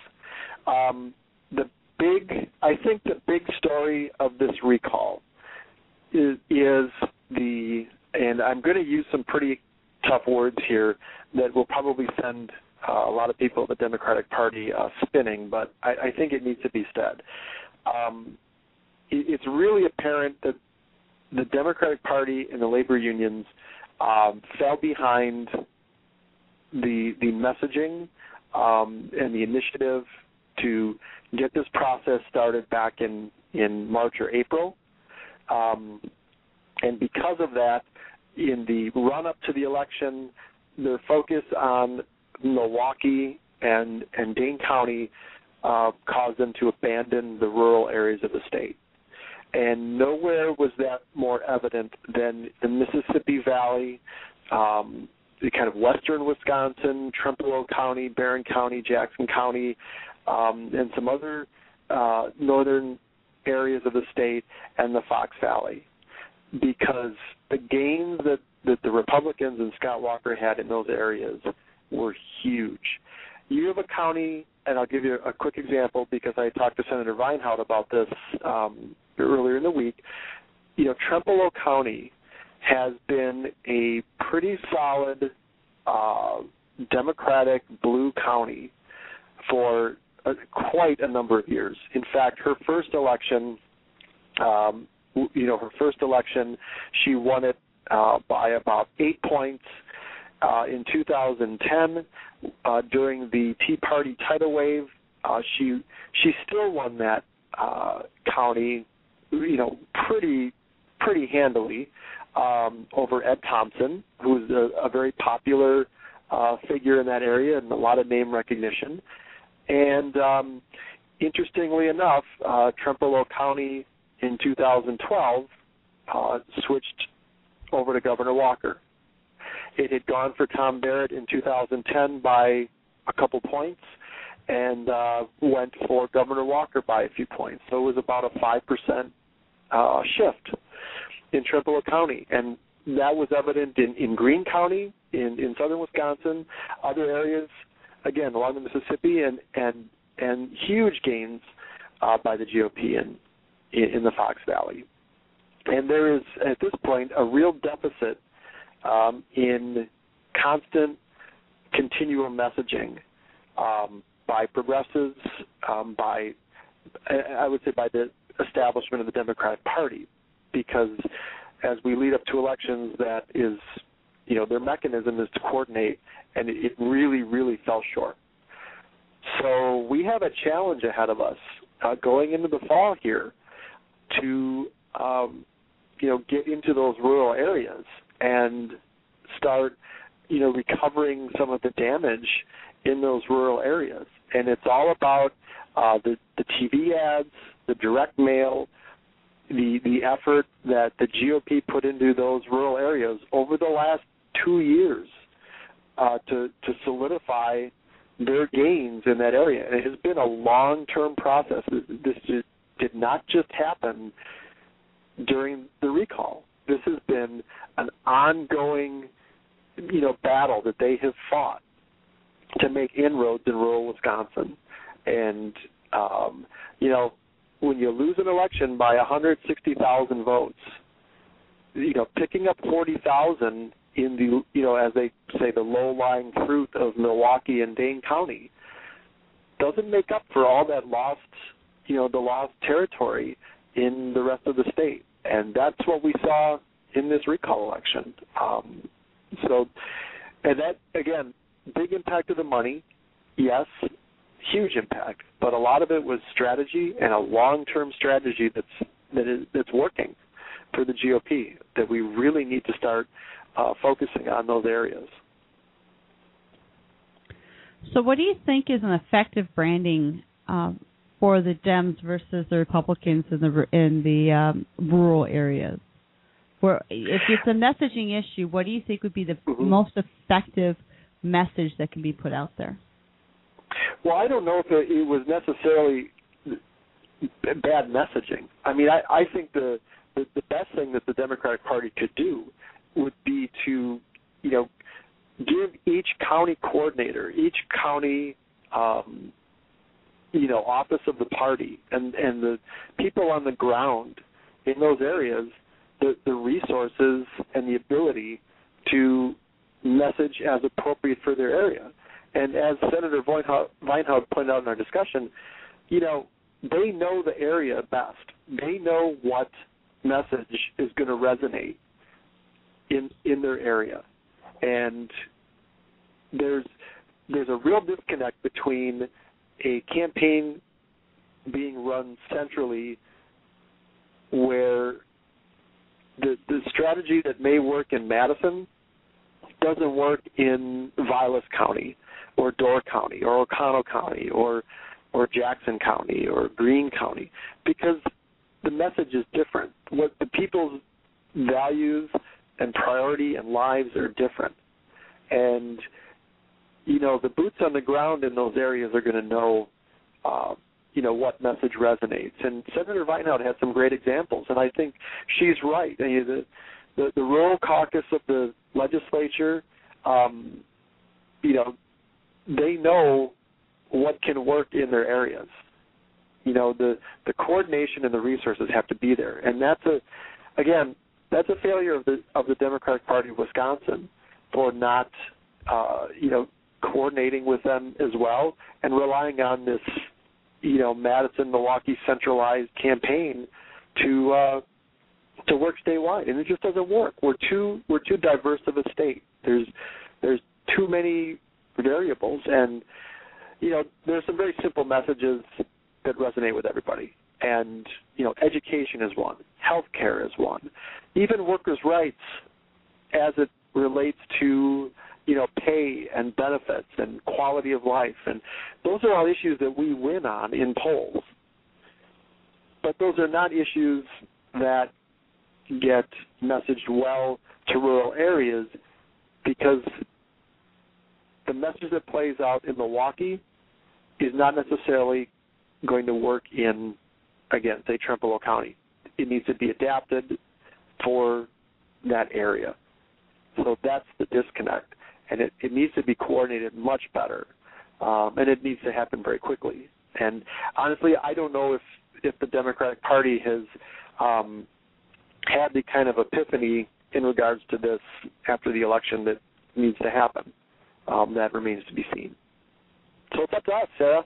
I think the big story of this recall is and I'm going to use some pretty tough words here that will probably send a lot of people at the Democratic Party spinning, but I think it needs to be said. It's really apparent that the Democratic Party and the labor unions fell behind the messaging and the initiative to get this process started back in March or April. And because of that, in the run-up to the election, their focus on Milwaukee and Dane County caused them to abandon the rural areas of the state. And nowhere was that more evident than the Mississippi Valley, the kind of western Wisconsin, Trempealeau County, Barron County, Jackson County, and some other northern areas of the state, and the Fox Valley, because the gains that the Republicans and Scott Walker had in those areas were huge. You have a county, and I'll give you a quick example because I talked to Senator Reinhout about this earlier in the week. Trempealeau County has been a pretty solid Democratic blue county for quite a number of years. In fact, her first election, she won it by about 8 points. In 2010, during the Tea Party tidal wave, she still won that county, pretty handily over Ed Thompson, who's a very popular figure in that area and a lot of name recognition. And interestingly enough, Trempealeau County in 2012 switched over to Governor Walker. It had gone for Tom Barrett in 2010 by a couple points and went for Governor Walker by a few points. So it was about a 5% shift in Trempealeau County. And that was evident in Greene County, in southern Wisconsin, other areas, again, along the Mississippi, and huge gains by the GOP in the Fox Valley. And there is, at this point, a real deficit in constant continual messaging by progressives, by the establishment of the Democratic Party, because as we lead up to elections, that is, their mechanism is to coordinate, and it really, really fell short. So we have a challenge ahead of us going into the fall here to, get into those rural areas and start, recovering some of the damage in those rural areas. And it's all about the TV ads, the direct mail, the effort that the GOP put into those rural areas over the last 2 years to solidify their gains in that area. And it has been a long-term process. This did not just happen during the recall. This has been an ongoing, battle that they have fought to make inroads in rural Wisconsin. And, when you lose an election by 160,000 votes, picking up 40,000 in the, as they say, the low-lying fruit of Milwaukee and Dane County doesn't make up for all that lost, the lost territory in the rest of the state. And that's what we saw in this recall election. And that, again, big impact of the money, yes, huge impact, but a lot of it was strategy and a long-term strategy that's working for the GOP, that we really need to start focusing on those areas. So what do you think is an effective branding for the Dems versus the Republicans in the rural areas? If it's a messaging issue, what do you think would be the most effective message that can be put out there? Well, I don't know if it was necessarily bad messaging. I mean, I think the best thing that the Democratic Party could do would be to, give each county coordinator, each county, office of the party, and the people on the ground in those areas the resources and the ability to message as appropriate for their area. And as Senator Weinhaut pointed out in our discussion, they know the area best. They know what message is going to resonate in their area. And there's a real disconnect between a campaign being run centrally where the strategy that may work in Madison doesn't work in Vilas County or Door County or O'Connell County or Jackson County or Greene County, because the message is different. What the people's values and priority and lives are different. And, the boots on the ground in those areas are going to know, what message resonates. And Senator Weinhaut has some great examples, and I think she's right. I mean, the rural caucus of the legislature, they know what can work in their areas. The coordination and the resources have to be there, and that's a failure of the Democratic Party of Wisconsin for not coordinating with them as well and relying on this Madison, Milwaukee centralized campaign to work statewide, and it just doesn't work. We're too diverse of a state. There's too many variables, and there's some very simple messages that resonate with everybody. And education is one, healthcare is one, even workers' rights as it relates to pay and benefits and quality of life, and those are all issues that we win on in polls. But those are not issues that get messaged well to rural areas, because the message that plays out in Milwaukee is not necessarily going to work in, again, say Trempealeau County. It needs to be adapted for that area. So that's the disconnect. And it needs to be coordinated much better, and it needs to happen very quickly. And honestly, I don't know if the Democratic Party has had the kind of epiphany in regards to this after the election that needs to happen. That remains to be seen. So it's up to us, Sarah.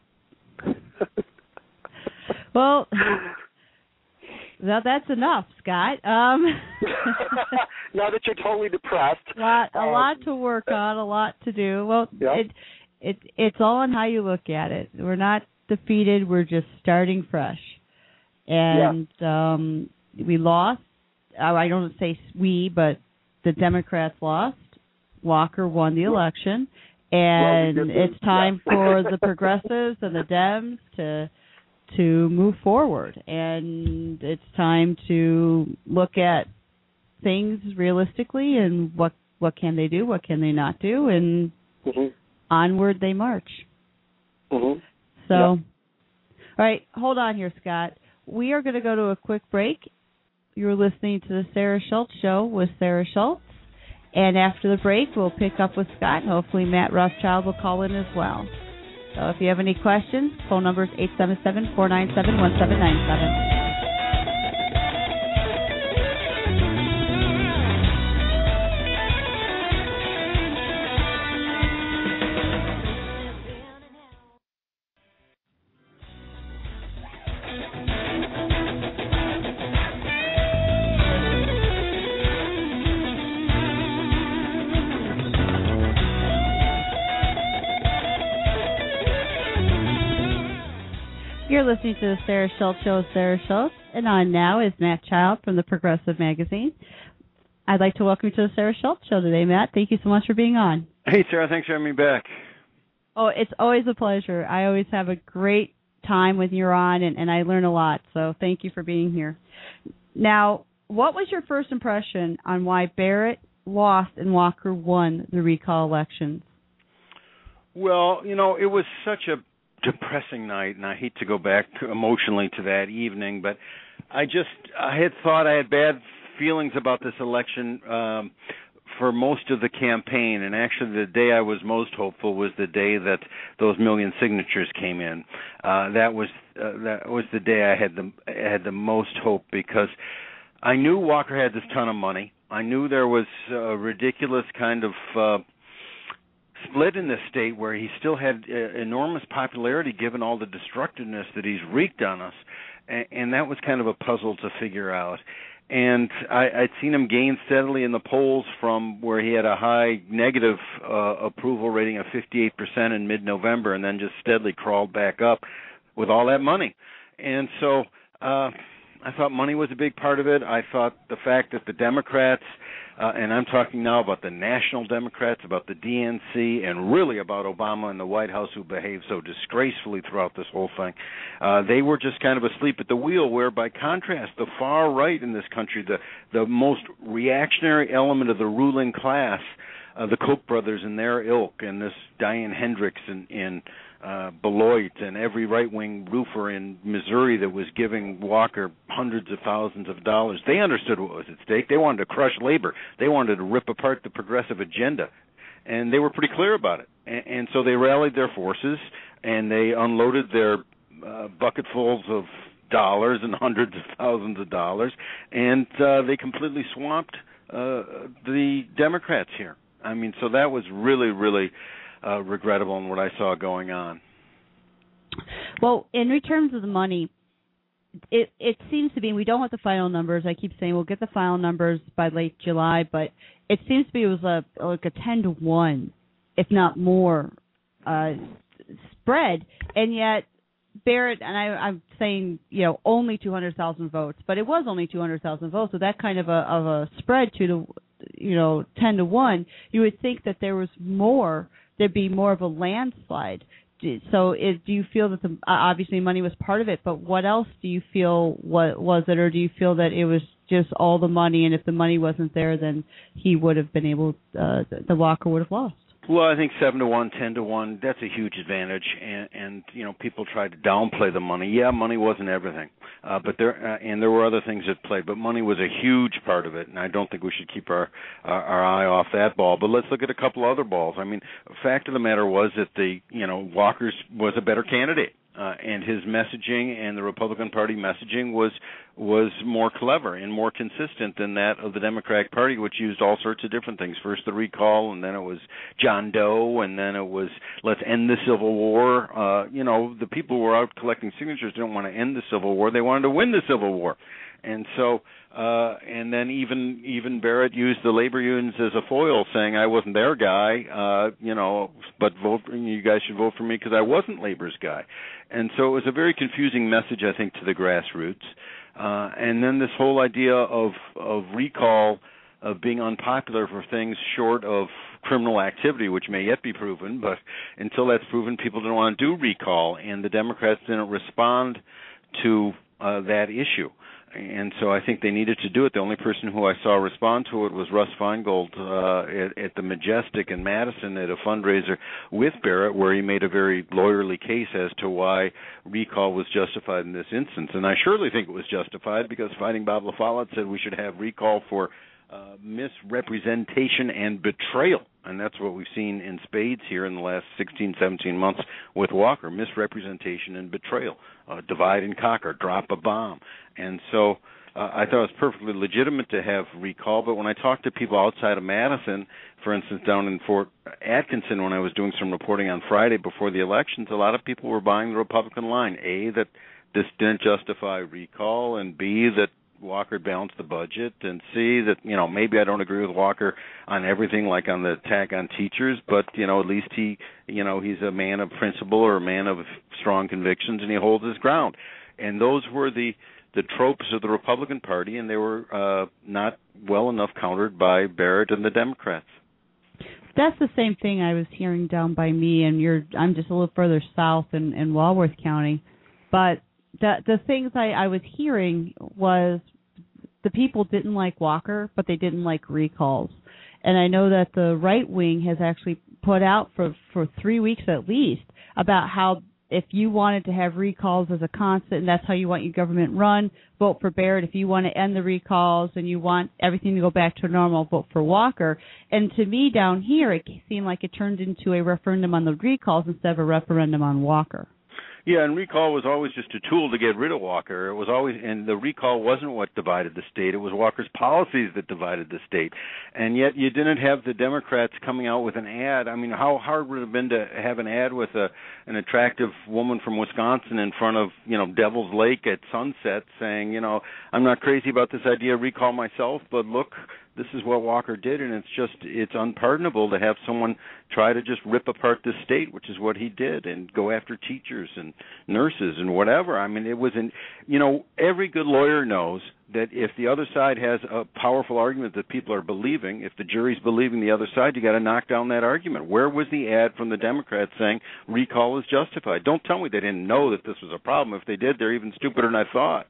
Well, that's enough, Scott. Now that you're totally depressed. A lot to work on, a lot to do. Well, yeah. It's all on how you look at it. We're not defeated. We're just starting fresh. And we lost. I don't say we, but the Democrats lost. Walker won the election. And it's time for the progressives and the Dems to move forward, and it's time to look at things realistically and what can they do, what can they not do, and onward they march. So, all right, hold on here, Scott. We are going to go to a quick break. You're listening to the Sarah Schultz Show with Sarah Schultz, and after the break, we'll pick up with Scott, and hopefully Matt Rothschild will call in as well. So if you have any questions, phone number is 877-497-1797. You're listening to the Sarah Schultz Show with Sarah Schultz, and on now is Matt Child from the Progressive Magazine. I'd like to welcome you to the Sarah Schultz Show today, Matt. Thank you so much for being on. Hey, Sarah, thanks for having me back. Oh, it's always a pleasure. I always have a great time when you're on, and I learn a lot. So thank you for being here. Now, what was your first impression on why Barrett lost and Walker won the recall elections? Well, it was such a depressing night, and I hate to go back emotionally to that evening, but I had thought I had bad feelings about this election for most of the campaign, and actually the day I was most hopeful was the day that those million signatures came in. That was the day I had the most hope, because I knew Walker had this ton of money. I knew there was a ridiculous kind of split in this state where he still had enormous popularity given all the destructiveness that he's wreaked on us, and that was kind of a puzzle to figure out. And I'd seen him gain steadily in the polls from where he had a high negative approval rating of 58% in mid-November, and then just steadily crawled back up with all that money. And so I thought money was a big part of it. I thought the fact that the Democrats, and I'm talking now about the national Democrats, about the DNC, and really about Obama and the White House, who behaved so disgracefully throughout this whole thing, they were just kind of asleep at the wheel, where by contrast, the far right in this country, the most reactionary element of the ruling class, the Koch brothers and their ilk, and this Diane Hendricks in Beloit, and every right-wing roofer in Missouri that was giving Walker hundreds of thousands of dollars, they understood what was at stake. They wanted to crush labor. They wanted to rip apart the progressive agenda, and they were pretty clear about it. And so they rallied their forces, and they unloaded their bucketfuls of dollars and hundreds of thousands of dollars, and they completely swamped the Democrats here. I mean, so that was really, really regrettable in what I saw going on. Well, in terms of the money, it seems to be, and we don't have the final numbers. I keep saying we'll get the final numbers by late July, but it seems to be it was like a 10-1, if not more, spread. And yet Barrett, and I'm saying, only 200,000 votes, but it was only 200,000 votes, so that kind of a spread to 10-1, you would think that there was more. There'd be more of a landslide. So do you feel that obviously money was part of it, but what else do you feel was it, or do you feel that it was just all the money, and if the money wasn't there, then he would have been able, the Walker would have lost? Well, I think 7-1, 10-1, that's a huge advantage, and people tried to downplay the money. Yeah, money wasn't everything, but there were other things at play, but money was a huge part of it, and I don't think we should keep our eye off that ball. But let's look at a couple other balls. I mean, fact of the matter was that Walker's was a better candidate. And his messaging and the Republican Party messaging was more clever and more consistent than that of the Democratic Party, which used all sorts of different things. First the recall, and then it was John Doe, and then it was let's end the Civil War. The people who were out collecting signatures didn't want to end the Civil War; they wanted to win the Civil War. And so, and then even Barrett used the labor unions as a foil, saying I wasn't their guy, but you guys should vote for me because I wasn't labor's guy. And so it was a very confusing message, I think, to the grassroots. And then this whole idea of recall, of being unpopular for things short of criminal activity, which may yet be proven, but until that's proven, people don't want to do recall, and the Democrats didn't respond to that issue. And so I think they needed to do it. The only person who I saw respond to it was Russ Feingold at the Majestic in Madison at a fundraiser with Barrett, where he made a very lawyerly case as to why recall was justified in this instance. And I surely think it was justified because Fighting Bob LaFollette said we should have recall for misrepresentation and betrayal. And that's what we've seen in spades here in the last 16, 17 months with Walker, misrepresentation and betrayal, divide and conquer, drop a bomb. And so I thought it was perfectly legitimate to have recall, but when I talked to people outside of Madison, for instance, down in Fort Atkinson, when I was doing some reporting on Friday before the elections, a lot of people were buying the Republican line, A, that this didn't justify recall, and B, that Walker balanced the budget, and C, that, maybe I don't agree with Walker on everything, like on the attack on teachers, but, at least he's a man of principle or a man of strong convictions, and he holds his ground. And those were the tropes of the Republican Party, and they were not well enough countered by Barrett and the Democrats. That's the same thing I was hearing down by me, and I'm just a little further south in Walworth County. But the things I was hearing was the people didn't like Walker, but they didn't like recalls. And I know that the right wing has actually put out for 3 weeks at least about how if you wanted to have recalls as a constant and that's how you want your government run, vote for Barrett. If you want to end the recalls and you want everything to go back to normal, vote for Walker. And to me down here, it seemed like it turned into a referendum on the recalls instead of a referendum on Walker. Yeah, and recall was always just a tool to get rid of Walker. It was always, and the recall wasn't what divided the state. It was Walker's policies that divided the state. And yet you didn't have the Democrats coming out with an ad. I mean, how hard would it have been to have an ad with an attractive woman from Wisconsin in front of, Devil's Lake at sunset saying, I'm not crazy about this idea of recall myself, but look, this is what Walker did, and it's unpardonable to have someone try to just rip apart the state, which is what he did, and go after teachers and nurses and whatever. I mean, it was every good lawyer knows that if the other side has a powerful argument that people are believing, if the jury's believing the other side, you got to knock down that argument. Where was the ad from the Democrats saying recall is justified? Don't tell me they didn't know that this was a problem. If they did, they're even stupider than I thought.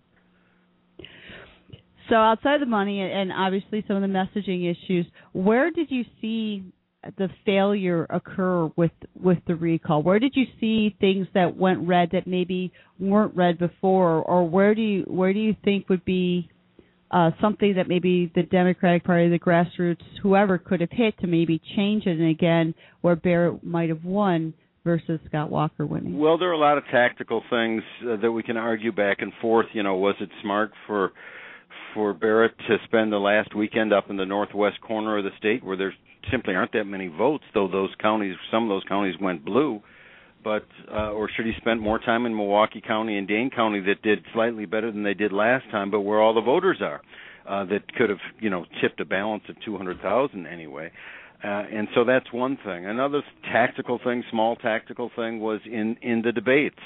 So outside the money and obviously some of the messaging issues, where did you see the failure occur with the recall? Where did you see things that went red that maybe weren't red before, or where do you think would be something that maybe the Democratic Party, the grassroots, whoever could have hit to maybe change it, and again where Barrett might have won versus Scott Walker winning? Well, there are a lot of tactical things that we can argue back and forth. Was it smart for Barrett to spend the last weekend up in the northwest corner of the state where there simply aren't that many votes, though some of those counties went blue, but or should he spend more time in Milwaukee County and Dane County that did slightly better than they did last time, but where all the voters are that could have tipped a balance of 200,000 anyway. And so that's one thing. Another small tactical thing was in the debates.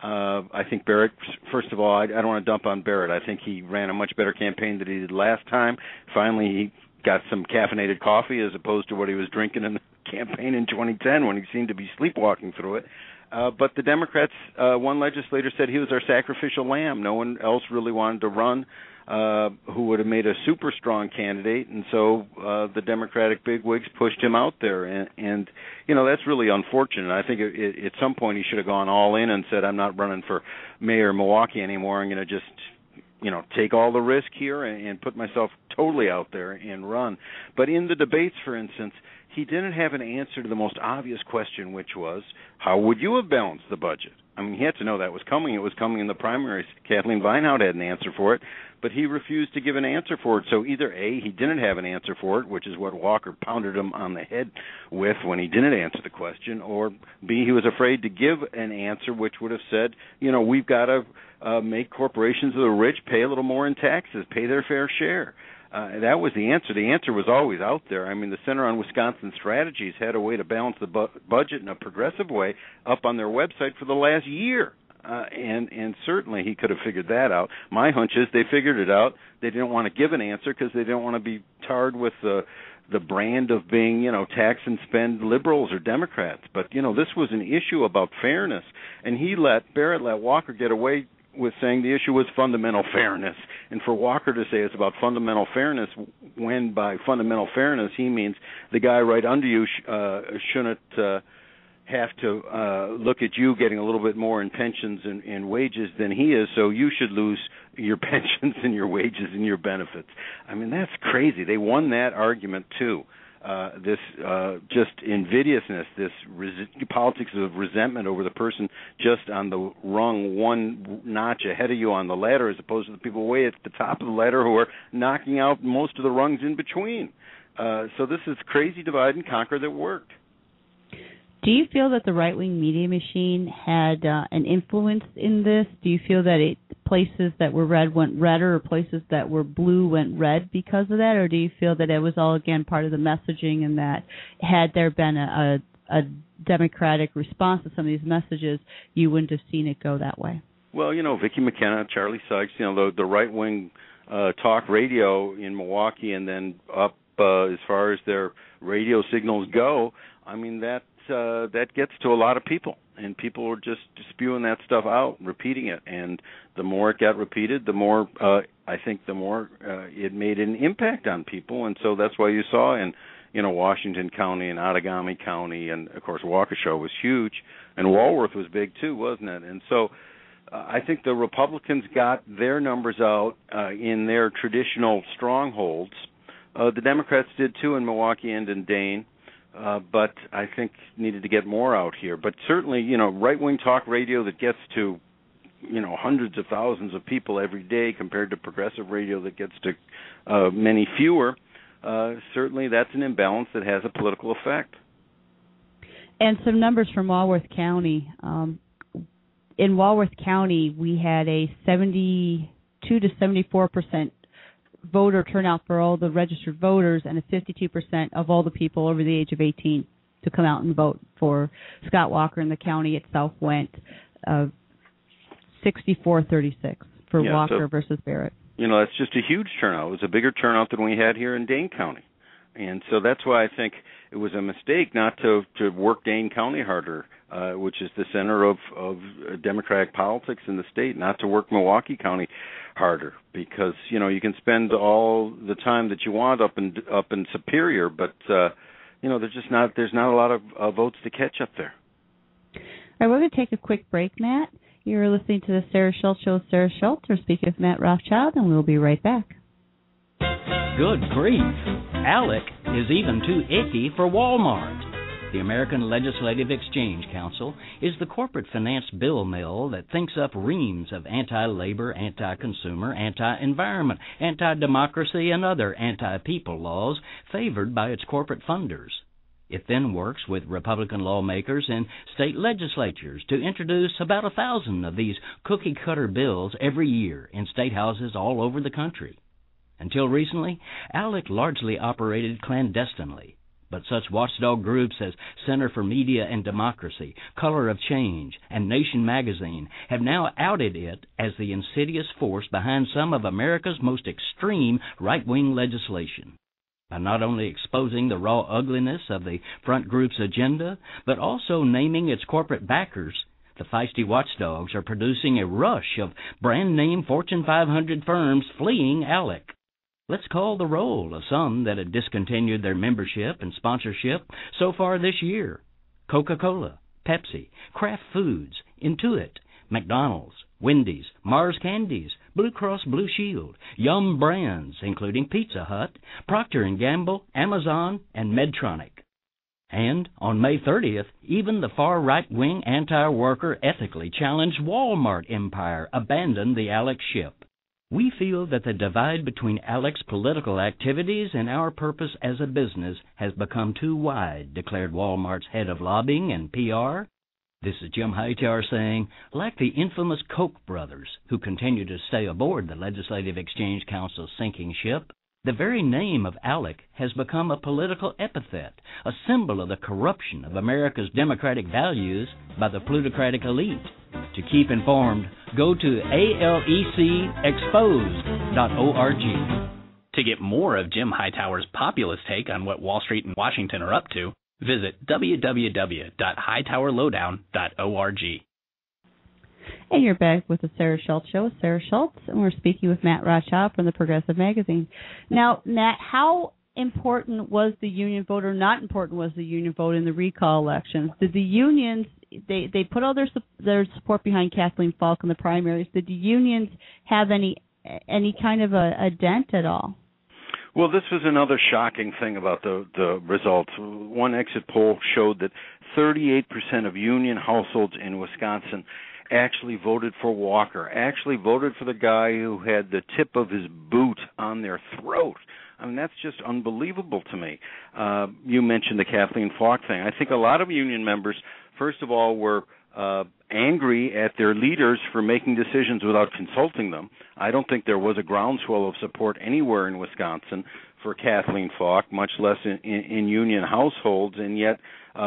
I think Barrett, first of all, I don't want to dump on Barrett. I think he ran a much better campaign than he did last time. Finally, he got some caffeinated coffee as opposed to what he was drinking in the campaign in 2010 when he seemed to be sleepwalking through it. But the Democrats, one legislator said he was our sacrificial lamb. No one else really wanted to run who would have made a super strong candidate, and so the Democratic bigwigs pushed him out there, and that's really unfortunate. I think at some point he should have gone all in and said, I'm not running for mayor of Milwaukee anymore. I'm going to just take all the risk here and put myself totally out there and run. But in the debates, for instance, he didn't have an answer to the most obvious question, which was, how would you have balanced the budget? I mean, he had to know that was coming. It was coming in the primaries. Kathleen Vinehout had an answer for it, but he refused to give an answer for it. So either A, he didn't have an answer for it, which is what Walker pounded him on the head with when he didn't answer the question, or B, he was afraid to give an answer which would have said, we've got to make corporations of the rich pay a little more in taxes, pay their fair share. That was the answer. The answer was always out there. I mean, the Center on Wisconsin Strategies had a way to balance the budget in a progressive way up on their website for the last year. And certainly he could have figured that out. My hunch is they figured it out. They didn't want to give an answer because they didn't want to be tarred with the brand of being, tax and spend liberals or Democrats. But, this was an issue about fairness. And Barrett let Walker get away with saying the issue was fundamental fairness. And for Walker to say it's about fundamental fairness, when by fundamental fairness he means the guy right under you shouldn't have to look at you getting a little bit more in pensions and wages than he is, so you should lose your pensions and your wages and your benefits. I mean, that's crazy. They won that argument too. This just invidiousness, this politics of resentment over the person just on the rung one notch ahead of you on the ladder, as opposed to the people way at the top of the ladder who are knocking out most of the rungs in between. So this is crazy divide and conquer that worked. Do you feel that the right-wing media machine had an influence in this? Do you feel that places that were red went redder, or places that were blue went red because of that? Or do you feel that it was all, again, part of the messaging, and that had there been a Democratic response to some of these messages, you wouldn't have seen it go that way? Well, Vicki McKenna, Charlie Sykes, the right-wing talk radio in Milwaukee, and then up as far as their radio signals go, I mean, that gets to a lot of people. and people were just spewing that stuff out, repeating it. And the more it got repeated, the more it made an impact on people. And so that's why you saw in Washington County and Outagamie County, and of course Waukesha was huge, and Walworth was big too, wasn't it? And so I think the Republicans got their numbers out in their traditional strongholds. The Democrats did too in Milwaukee and in Dane, but I think needed to get more out here. But certainly, right-wing talk radio that gets to, hundreds of thousands of people every day compared to progressive radio that gets to many fewer, certainly that's an imbalance that has a political effect. And some numbers from Walworth County. In Walworth County, we had a 72 to 74% voter turnout for all the registered voters, and a 52% of all the people over the age of 18 to come out and vote for Scott Walker. And the county itself went 64-36 for Walker versus Barrett. That's just a huge turnout. It was a bigger turnout than we had here in Dane County. And so that's why I think it was a mistake not to work Dane County harder, which is the center of Democratic politics in the state, not to work Milwaukee County harder, because you can spend all the time that you want up in Superior, but there's not a lot of votes to catch up there. All right, we're going to take a quick break, Matt. You're listening to the Sarah Schultz Show with Sarah Schultz. We're speaking with Matt Rothschild, and we'll be right back. Good grief. ALEC is even too icky for Walmart. The American Legislative Exchange Council is the corporate finance bill mill that thinks up reams of anti-labor, anti-consumer, anti-environment, anti-democracy, and other anti-people laws favored by its corporate funders. It then works with Republican lawmakers and state legislatures to introduce about 1,000 of these cookie-cutter bills every year in state houses all over the country. Until recently, ALEC largely operated clandestinely, but such watchdog groups as Center for Media and Democracy, Color of Change, and Nation Magazine have now outed it as the insidious force behind some of America's most extreme right-wing legislation, by not only exposing the raw ugliness of the front group's agenda, but also naming its corporate backers. The feisty watchdogs are producing a rush of brand-name Fortune 500 firms fleeing ALEC. Let's call the roll of some that have discontinued their membership and sponsorship so far this year: Coca-Cola, Pepsi, Kraft Foods, Intuit, McDonald's, Wendy's, Mars Candies, Blue Cross Blue Shield, Yum Brands, including Pizza Hut, Procter & Gamble, Amazon, and Medtronic. And on May 30th, even the far right-wing anti-worker, ethically challenged Walmart empire abandoned the ALEC ship. We feel that the divide between ALEC's political activities and our purpose as a business has become too wide, declared Walmart's head of lobbying and PR. This is Jim Hightower saying, like the infamous Koch brothers, who continue to stay aboard the Legislative Exchange Council's sinking ship, the very name of ALEC has become a political epithet, a symbol of the corruption of America's democratic values by the plutocratic elite. To keep informed, go to alecexposed.org. To get more of Jim Hightower's populist take on what Wall Street and Washington are up to, visit www.hightowerlowdown.org. And you're back with the Sarah Schultz Show with Sarah Schultz, and we're speaking with Matt Rothschild from the Progressive Magazine. Now, Matt, how important was the union vote, or not important was the union vote in the recall elections? Did the unions, they put all their support behind Kathleen Falk in the primaries, did the unions have any kind of a dent at all? Well, this was another shocking thing about the results. One exit poll showed that 38% of union households in Wisconsin actually voted for Walker, actually voted for the guy who had the tip of his boot on their throat. I mean, that's just unbelievable to me. You mentioned the Kathleen Falk thing. I think a lot of union members, first of all, were angry at their leaders for making decisions without consulting them. I don't think there was a groundswell of support anywhere in Wisconsin for Kathleen Falk, much less in union households, and yet,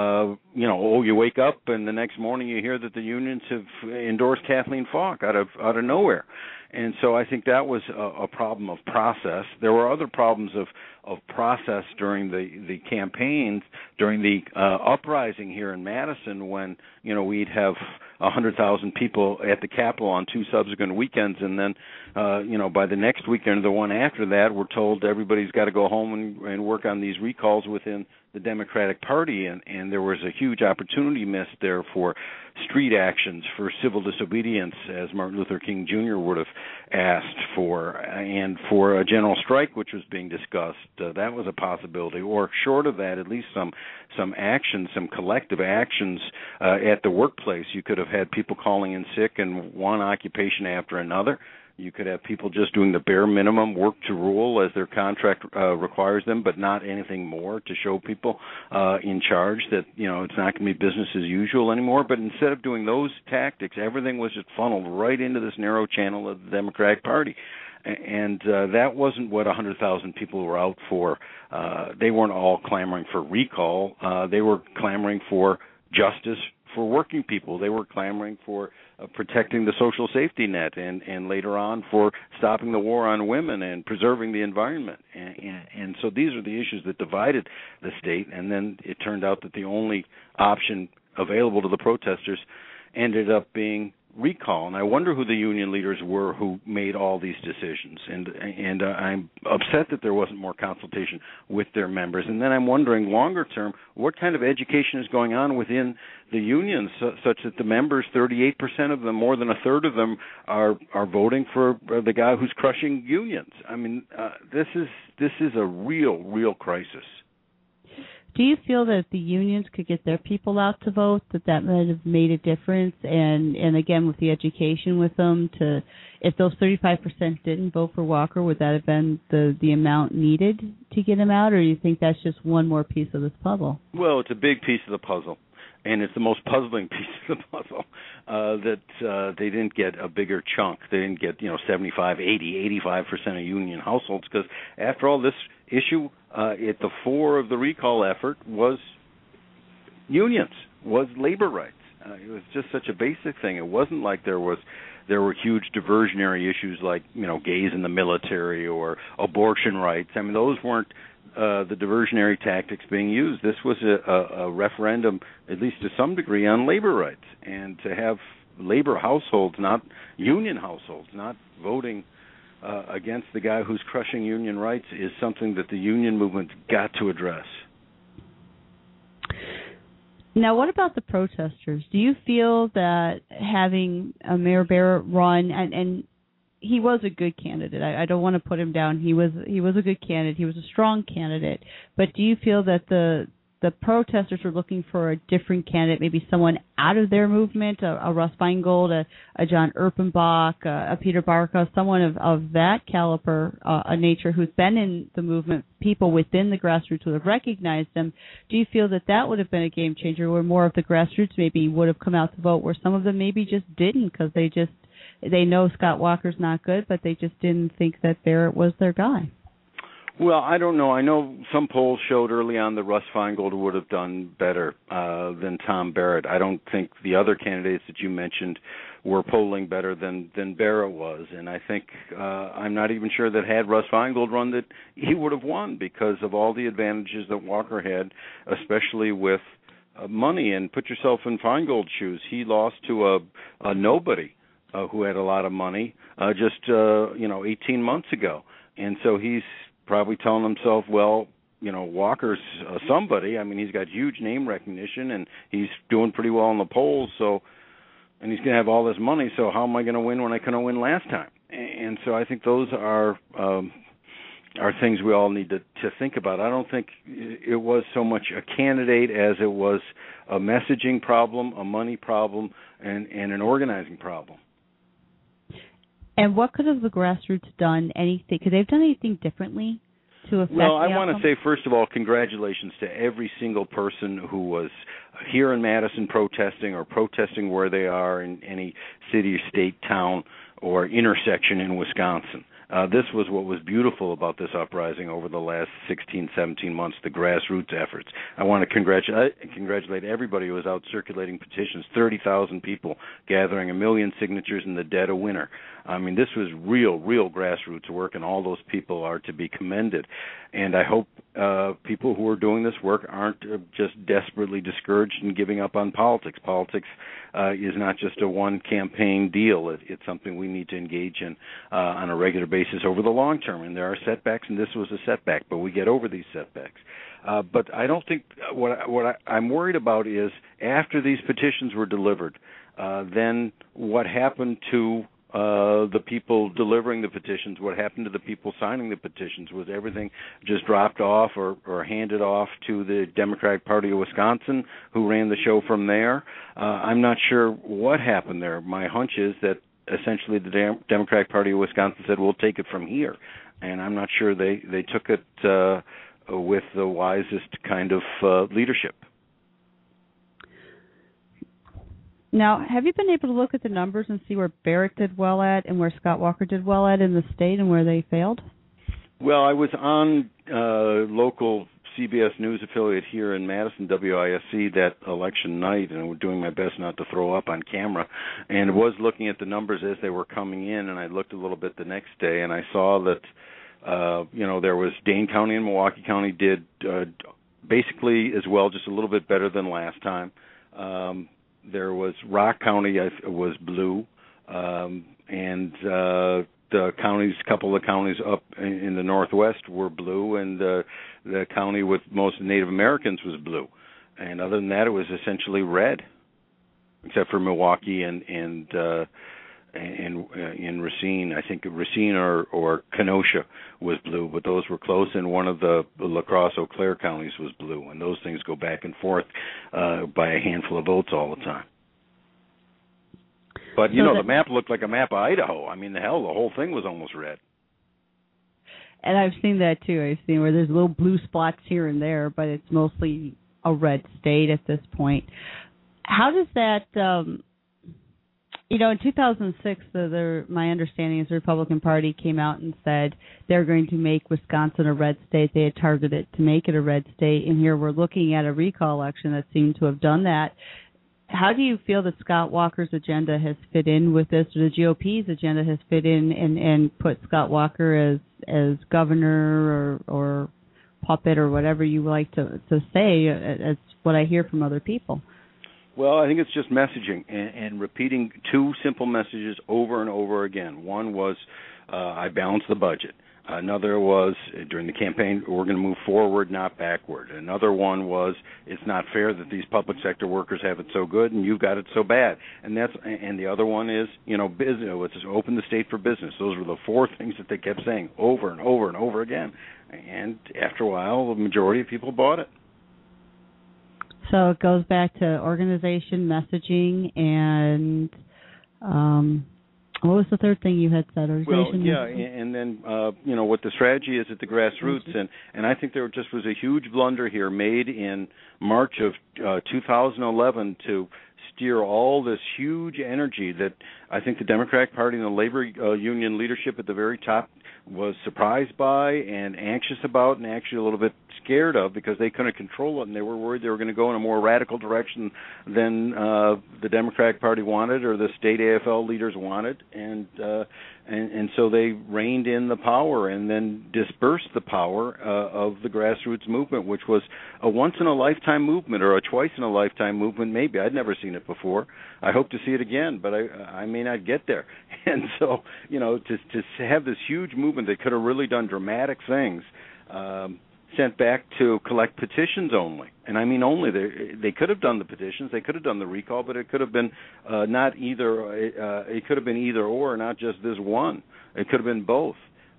you wake up and the next morning you hear that the unions have endorsed Kathleen Falk out of nowhere. And so I think that was a problem of process. There were other problems of process during the campaigns, during the uprising here in Madison, when we'd have 100,000 people at the Capitol on 2 subsequent weekends, and then by the next weekend or the one after that, we're told everybody's got to go home and work on these recalls within the Democratic Party, and there was a huge opportunity missed there for street actions, for civil disobedience, as Martin Luther King Jr. would have asked for, and for a general strike, which was being discussed. That was a possibility, or short of that, at least some actions, some collective actions at the workplace. You could have had people calling in sick in one occupation after another. You could have people just doing the bare minimum, work to rule as their contract requires them, but not anything more to show people in charge that, it's not going to be business as usual anymore. But instead of doing those tactics, everything was just funneled right into this narrow channel of the Democratic Party. And that wasn't what 100,000 people were out for. They weren't all clamoring for recall. They were clamoring for justice for working people. They were clamoring for protecting the social safety net, and later on for stopping the war on women and preserving the environment. And so these are the issues that divided the state, and then it turned out that the only option available to the protesters ended up being recall. And I wonder who the union leaders were who made all these decisions. And I'm upset that there wasn't more consultation with their members. And then I'm wondering, longer term, what kind of education is going on within the unions such that the members, 38% of them, more than a third of them, are voting for the guy who's crushing unions. I mean, this is a real crisis. Do you feel that if the unions could get their people out to vote, that might have made a difference? And again, with the education with them, if those 35% didn't vote for Walker, would that have been the amount needed to get him out, or do you think that's just one more piece of this puzzle? Well, it's a big piece of the puzzle, and it's the most puzzling piece of the puzzle that they didn't get a bigger chunk. They didn't get 75, 80, 85% of union households, because after all, this issue at the fore of the recall effort was unions, was labor rights. It was just such a basic thing. It wasn't like there were huge diversionary issues like gays in the military or abortion rights. I mean, those weren't the diversionary tactics being used. This was a referendum, at least to some degree, on labor rights, and to have labor households, not union households, not voting against the guy who's crushing union rights is something that the union movement's got to address. Now, what about the protesters? Do you feel that having Mayor Barrett run, and he was a good candidate, I don't want to put him down, he was a good candidate, he was a strong candidate, but do you feel that the protesters were looking for a different candidate, maybe someone out of their movement, a Russ Feingold, a John Erpenbach, a Peter Barca, someone of that caliber, a nature who's been in the movement, people within the grassroots would have recognized them? Do you feel that would have been a game changer, where more of the grassroots maybe would have come out to vote, where some of them maybe just didn't because they know Scott Walker's not good, but they just didn't think that Barrett was their guy? Well, I don't know. I know some polls showed early on that Russ Feingold would have done better than Tom Barrett. I don't think the other candidates that you mentioned were polling better than Barrett was. And I think I'm not even sure that had Russ Feingold run that he would have won because of all the advantages that Walker had, especially with money. And put yourself in Feingold's shoes. He lost to a nobody who had a lot of money just 18 months ago. And so he's probably telling himself, well, Walker's somebody. I mean, he's got huge name recognition, and he's doing pretty well in the polls. So, and he's going to have all this money. So, how am I going to win when I couldn't win last time? And so, I think those are things we all need to think about. I don't think it was so much a candidate as it was a messaging problem, a money problem, and an organizing problem. And what could have the grassroots done? Anything? Could they have done anything differently? to affect Well, I the want to outcome? say, first of all, congratulations to every single person who was here in Madison protesting or protesting where they are in any city, state, town, or intersection in Wisconsin. This was what was beautiful about this uprising over the last 16, 17 months, the grassroots efforts. I want to congratulate everybody who was out circulating petitions, 30,000 people gathering 1 million signatures in the dead of winter. I mean, this was real grassroots work, and all those people are to be commended. And I hope people who are doing this work aren't just desperately discouraged and giving up on politics. Politics is not just a one-campaign deal. It's something we need to engage in on a regular basis over the long term. And there are setbacks, and this was a setback, but we get over these setbacks. But I don't think what I'm worried about is after these petitions were delivered, then what happened to the people delivering the petitions, what happened to the people signing the petitions? Was everything just dropped off or handed off to the Democratic Party of Wisconsin, who ran the show from there? I'm not sure what happened there. My hunch is that essentially the Democratic Party of Wisconsin said, we'll take it from here. And I'm not sure they took it with the wisest kind of leadership. Now, have you been able to look at the numbers and see where Barrett did well at and where Scott Walker did well at in the state and where they failed? Well, I was on local CBS News affiliate here in Madison, WISC, that election night, and doing my best not to throw up on camera, and was looking at the numbers as they were coming in, and I looked a little bit the next day, and I saw that, there was Dane County and Milwaukee County did basically as well, just a little bit better than last time. There was Rock County was blue, and the counties, a couple of counties up in the Northwest were blue, and the county with most Native Americans was blue. And other than that, it was essentially red, except for Milwaukee and Racine. I think Racine or Kenosha was blue, but those were close, and one of the La Crosse, Eau Claire counties was blue, and those things go back and forth by a handful of votes all the time. But, the map looked like a map of Idaho. I mean, the whole thing was almost red. And I've seen that, too. I've seen where there's little blue spots here and there, but it's mostly a red state at this point. How does that... in 2006, my understanding is the Republican Party came out and said they're going to make Wisconsin a red state. They had targeted to make it a red state, and here we're looking at a recall election that seemed to have done that. How do you feel that Scott Walker's agenda has fit in with this, or the GOP's agenda has fit in and put Scott Walker as governor or puppet or whatever you like to say, as what I hear from other people? Well, I think it's just messaging and repeating two simple messages over and over again. One was, I balanced the budget. Another was, during the campaign, we're going to move forward, not backward. Another one was, it's not fair that these public sector workers have it so good and you've got it so bad. And the other one is, business. Let's just open the state for business. Those were the four things that they kept saying over and over and over again. And after a while, the majority of people bought it. So it goes back to organization, messaging, and what was the third thing you had said? Organization, and then what the strategy is at the grassroots, and I think there just was a huge blunder here made in March of 2011 to steer all this huge energy that I think the Democratic Party and the labor union leadership at the very top was surprised by and anxious about and actually a little bit scared of, because they couldn't control it and they were worried they were going to go in a more radical direction than the Democratic Party wanted or the state AFL leaders wanted, and so they reined in the power and then dispersed the power of the grassroots movement, which was a once-in-a-lifetime movement or a twice-in-a-lifetime movement maybe. I'd never seen it before. I hope to see it again, but I may not get there. And so, to have this huge movement that could have really done dramatic things sent back to collect petitions only. And I mean only. They could have done the petitions, they could have done the recall, but it could have been not either. It could have been either or, not just this one. It could have been both,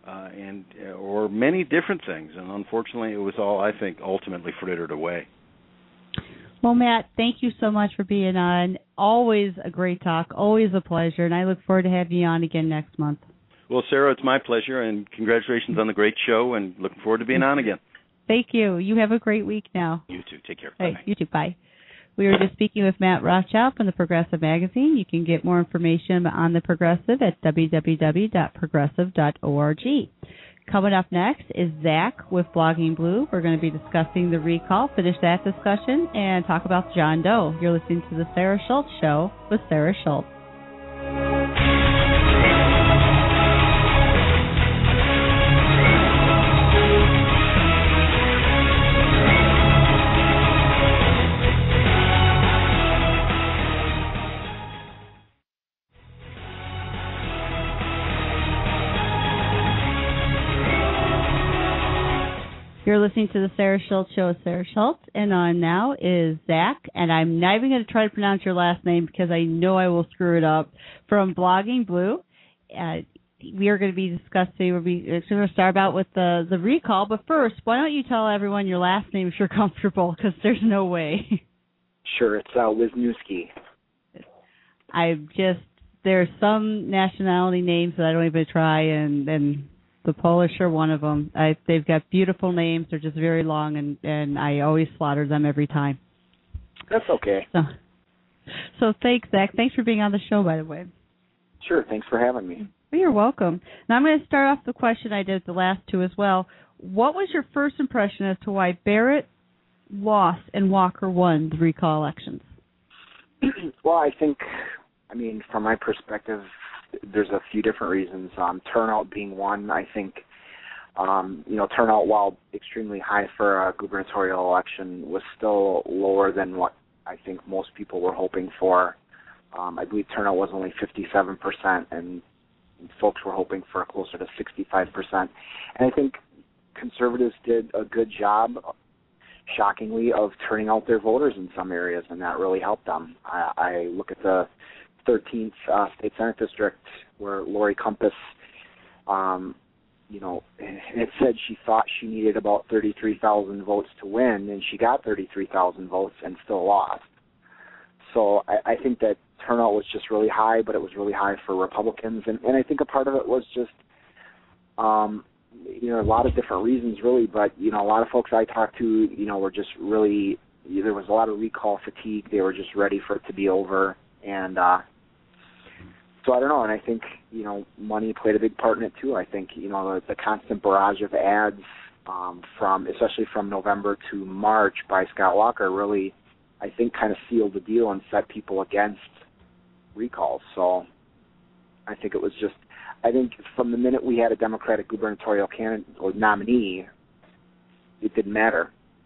or many different things. And unfortunately, it was all, I think, ultimately frittered away. Well, Matt, thank you so much for being on. Always a great talk, always a pleasure, and I look forward to having you on again next month. Well, Sarah, it's my pleasure, and congratulations on the great show, and looking forward to being on again. Thank you. You have a great week now. You too. Take care. Hey, Bye. you too. Bye. We were just speaking with Matt Rothschild from the Progressive Magazine. You can get more information on the Progressive at www.progressive.org. Coming up next is Zach with Blogging Blue. We're going to be discussing the recall, finish that discussion, and talk about John Doe. You're listening to The Sarah Schultz Show with Sarah Schultz. You're listening to the Sarah Schultz Show with Sarah Schultz, and on now is Zach, and I'm not even going to try to pronounce your last name because I know I will screw it up, from Blogging Blue. We are going to be discussing, we're going to start out with the recall, but first, why don't you tell everyone your last name if you're comfortable, because there's no way. Sure, it's Wisniewski. There's some nationality names that I don't even try, and the Polish are one of them. They've got beautiful names. They're just very long, and I always slaughter them every time. That's okay. So thanks, Zach. Thanks for being on the show, by the way. Sure. Thanks for having me. Well, you're welcome. Now I'm going to start off the question I did the last two as well. What was your first impression as to why Barrett lost and Walker won the recall elections? Well, from my perspective, there's a few different reasons. Turnout being one, I think. Turnout, while extremely high for a gubernatorial election, was still lower than what I think most people were hoping for. I believe turnout was only 57%, and folks were hoping for closer to 65%. And I think conservatives did a good job, shockingly, of turning out their voters in some areas, and that really helped them. I look at the 13th State Senate District where Lori Compass, it said she thought she needed about 33,000 votes to win, and she got 33,000 votes and still lost. So I think that turnout was just really high, but it was really high for Republicans. And I think a part of it was just, a lot of different reasons, really. But, a lot of folks I talked to, were just really, there was a lot of recall fatigue. They were just ready for it to be over. And so I don't know, and I think, money played a big part in it too. I think, the constant barrage of ads especially from November to March by Scott Walker really, I think, kind of sealed the deal and set people against recalls. So I think it was just, from the minute we had a Democratic gubernatorial candidate or nominee, it didn't matter.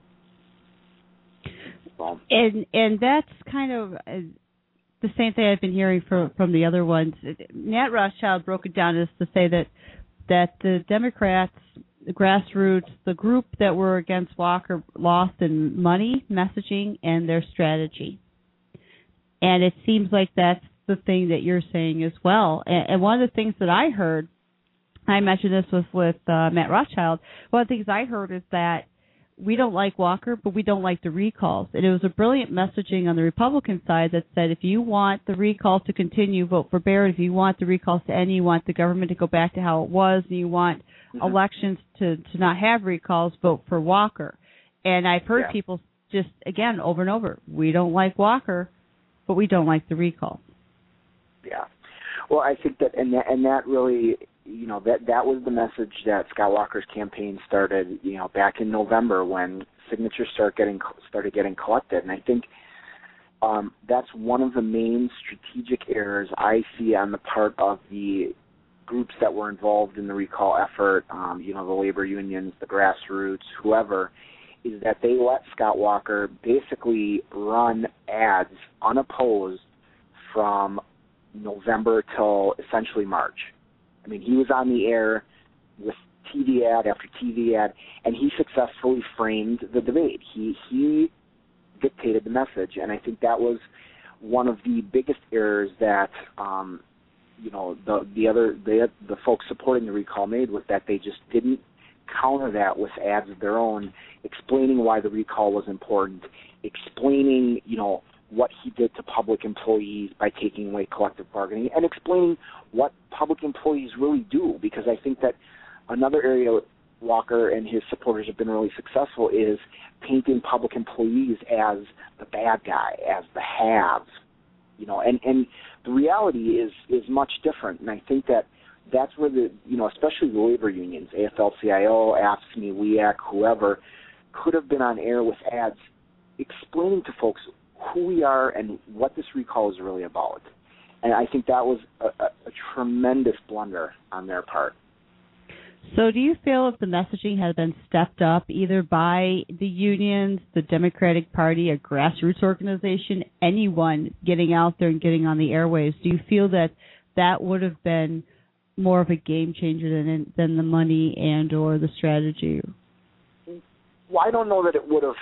So. And that's kind of the same thing I've been hearing from the other ones. Matt Rothschild broke it down as to say that the Democrats, the grassroots, the group that were against Walker lost in money, messaging, and their strategy. And it seems like that's the thing that you're saying as well. And one of the things that I heard, I mentioned this with Matt Rothschild, one of the things I heard is that we don't like Walker, but we don't like the recalls. And it was a brilliant messaging on the Republican side that said, if you want the recalls to continue, vote for Barrett. If you want the recalls to end, you want the government to go back to how it was, and you want elections to not have recalls, vote for Walker. And I've heard people just, again, over and over, we don't like Walker, but we don't like the recalls. Yeah. Well, I think that, and that really, that was the message that Scott Walker's campaign started, back in November when signatures started getting collected. And I think that's one of the main strategic errors I see on the part of the groups that were involved in the recall effort, the labor unions, the grassroots, whoever, is that they let Scott Walker basically run ads unopposed from November till essentially March. I mean, he was on the air with TV ad after TV ad, and he successfully framed the debate. He dictated the message, and I think that was one of the biggest errors that the folks supporting the recall made, was that they just didn't counter that with ads of their own, explaining why the recall was important, explaining what he did to public employees by taking away collective bargaining and explaining what public employees really do, because I think that another area Walker and his supporters have been really successful is painting public employees as the bad guy, as the haves, and the reality is much different. And I think that's where especially the labor unions, AFL-CIO, AFSCME, WEAC, whoever, could have been on air with ads explaining to folks who we are and what this recall is really about. And I think that was a tremendous blunder on their part. So do you feel if the messaging had been stepped up either by the unions, the Democratic Party, a grassroots organization, anyone getting out there and getting on the airwaves, do you feel that would have been more of a game changer than the money and or the strategy? Well, I don't know that it would have,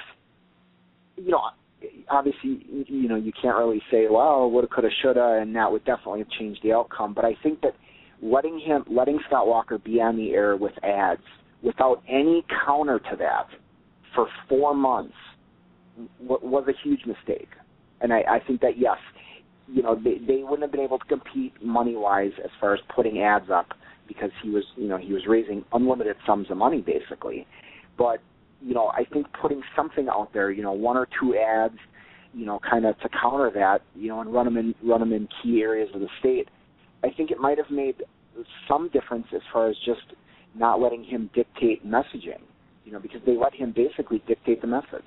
obviously, you can't really say, well, woulda, coulda, shoulda, and that would definitely have changed the outcome. But I think that letting Scott Walker be on the air with ads without any counter to that for 4 months was a huge mistake. And I think that, yes, they wouldn't have been able to compete money-wise as far as putting ads up because he was raising unlimited sums of money basically. But, I think putting something out there, 1 or 2 ads, kind of to counter that, and run them in key areas of the state, I think it might have made some difference as far as just not letting him dictate messaging, because they let him basically dictate the message.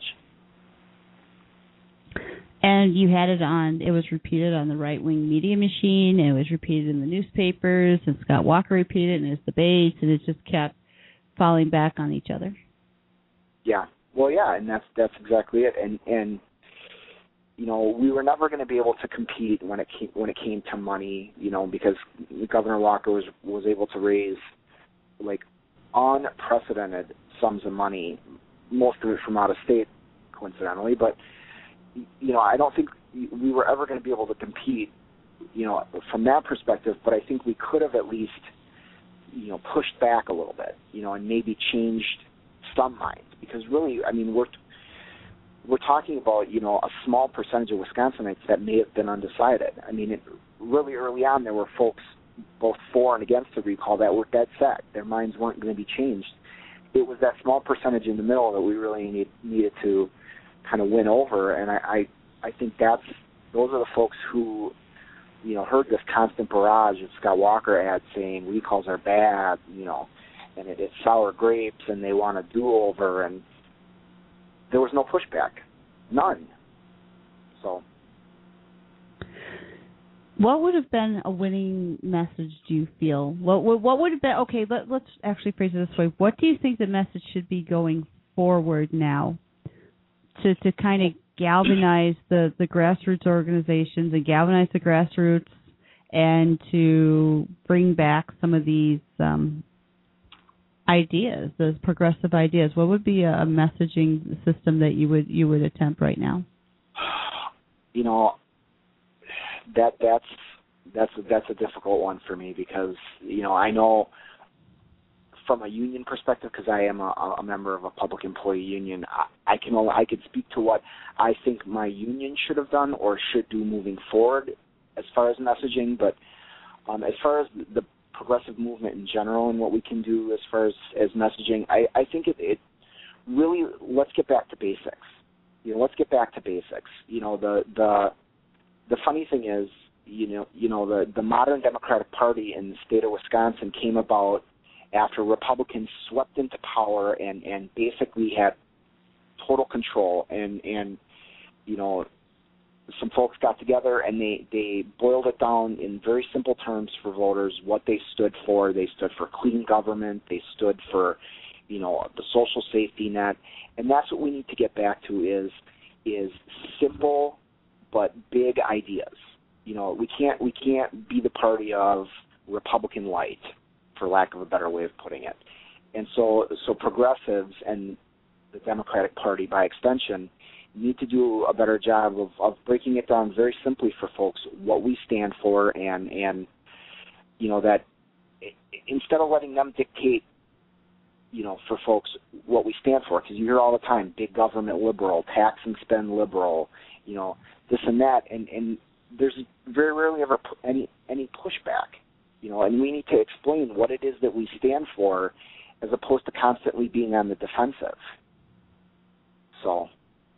And you had it was repeated on the right-wing media machine, it was repeated in the newspapers, and Scott Walker repeated it in his debates, and it just kept falling back on each other. Yeah. Well, yeah, and that's exactly it. And we were never going to be able to compete when it came to money, because Governor Walker was able to raise like unprecedented sums of money, most of it from out of state, coincidentally. But I don't think we were ever going to be able to compete, from that perspective. But I think we could have at least, pushed back a little bit, and maybe changed some minds, because really, I mean, we're talking about, a small percentage of Wisconsinites that may have been undecided. I mean, really early on, there were folks both for and against the recall that were dead set. Their minds weren't going to be changed. It was that small percentage in the middle that we really needed to kind of win over, and I think those are the folks who, heard this constant barrage of Scott Walker ads saying recalls are bad, and it's sour grapes, and they want a do-over, and there was no pushback, none. So, what would have been a winning message? Do you feel? What would have been? Okay, let's actually phrase it this way. What do you think the message should be going forward now, to kind of galvanize the grassroots organizations and galvanize the grassroots, and to bring back some of these ideas, those progressive ideas? What would be a messaging system that you would attempt right now? That's a difficult one for me, because I know from a union perspective, because I am a member of a public employee union, I could speak to what I think my union should have done or should do moving forward as far as messaging. But as far as the progressive movement in general and what we can do as far as messaging, I think it really, let's get back to basics. Let's get back to basics. The funny thing is, the modern Democratic Party in the state of Wisconsin came about after Republicans swept into power and basically had total control, and some folks got together and they boiled it down in very simple terms for voters what they stood for. They stood for clean government. They stood for, the social safety net. And that's what we need to get back to is simple but big ideas. We can't be the party of Republican light, for lack of a better way of putting it. And so progressives and the Democratic Party by extension need to do a better job of breaking it down very simply for folks what we stand for, and that instead of letting them dictate for folks what we stand for, because you hear all the time, big government liberal, tax and spend liberal, this and that, and there's very rarely ever any pushback, and we need to explain what it is that we stand for as opposed to constantly being on the defensive. So.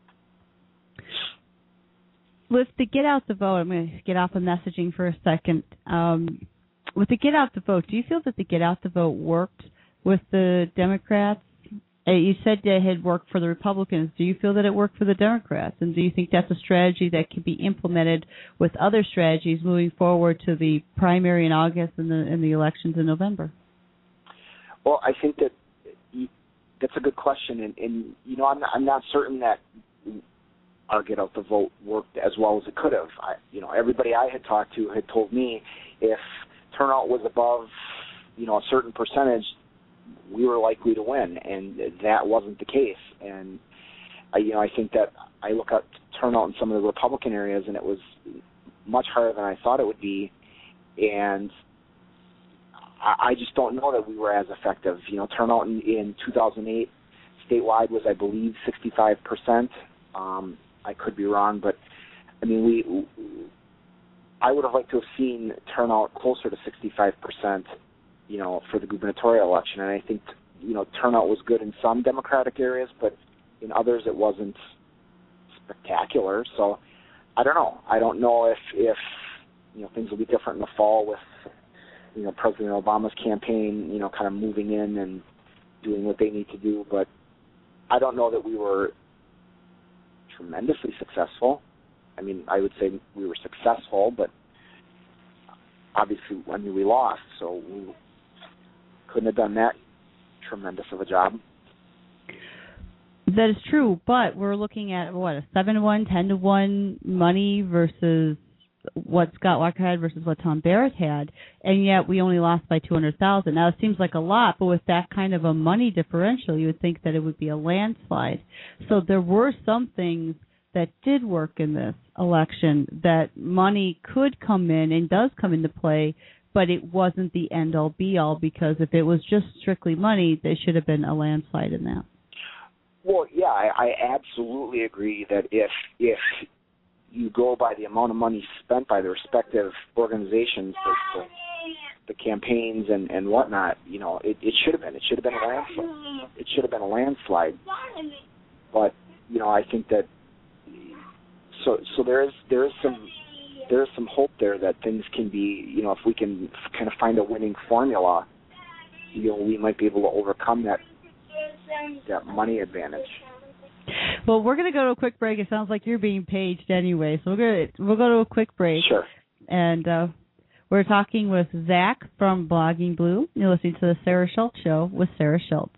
With the get out the vote, I'm going to get off of messaging for a second. With the get out the vote, do you feel that the get out the vote worked with the Democrats? You said it had worked for the Republicans. Do you feel that it worked for the Democrats? And do you think that's a strategy that can be implemented with other strategies moving forward to the primary in August and the elections in November? Well, I think that's a good question, and I'm not certain that our get out the vote worked as well as it could have. Everybody I had talked to had told me if turnout was above, a certain percentage, we were likely to win, and that wasn't the case. And I think that I look at turnout in some of the Republican areas, and it was much higher than I thought it would be, and I just don't know that we were as effective. Turnout in 2008 statewide was, I believe, 65%. I could be wrong, but I would have liked to have seen turnout closer to 65%, for the gubernatorial election. And I think, turnout was good in some Democratic areas, but in others it wasn't spectacular. So I don't know. I don't know if things will be different in the fall with, President Obama's campaign, kind of moving in and doing what they need to do. But I don't know that we were tremendously successful. I would say we were successful, but obviously, we lost, so we couldn't have done that tremendous of a job. That is true, but we're looking at, a 7-1, 10-1 money versus what Scott Walker had versus what Tom Barrett had, and yet we only lost by $200,000. Now, it seems like a lot, but with that kind of a money differential, you would think that it would be a landslide. So there were some things that did work in this election, that money could come in and does come into play, but it wasn't the end-all, be-all, because if it was just strictly money, there should have been a landslide in that. Well, yeah, I absolutely agree that if you go by the amount of money spent by the respective organizations, the campaigns and whatnot, it should have been. It should have been a landslide. It should have been a landslide. But I think that so there is some hope there that things can be, if we can kind of find a winning formula, we might be able to overcome that money advantage. Well, we're going to go to a quick break. It sounds like you're being paged anyway, so we'll go to a quick break. Sure. And we're talking with Zach from Blogging Blue. You're listening to the Sarah Schultz Show with Sarah Schultz.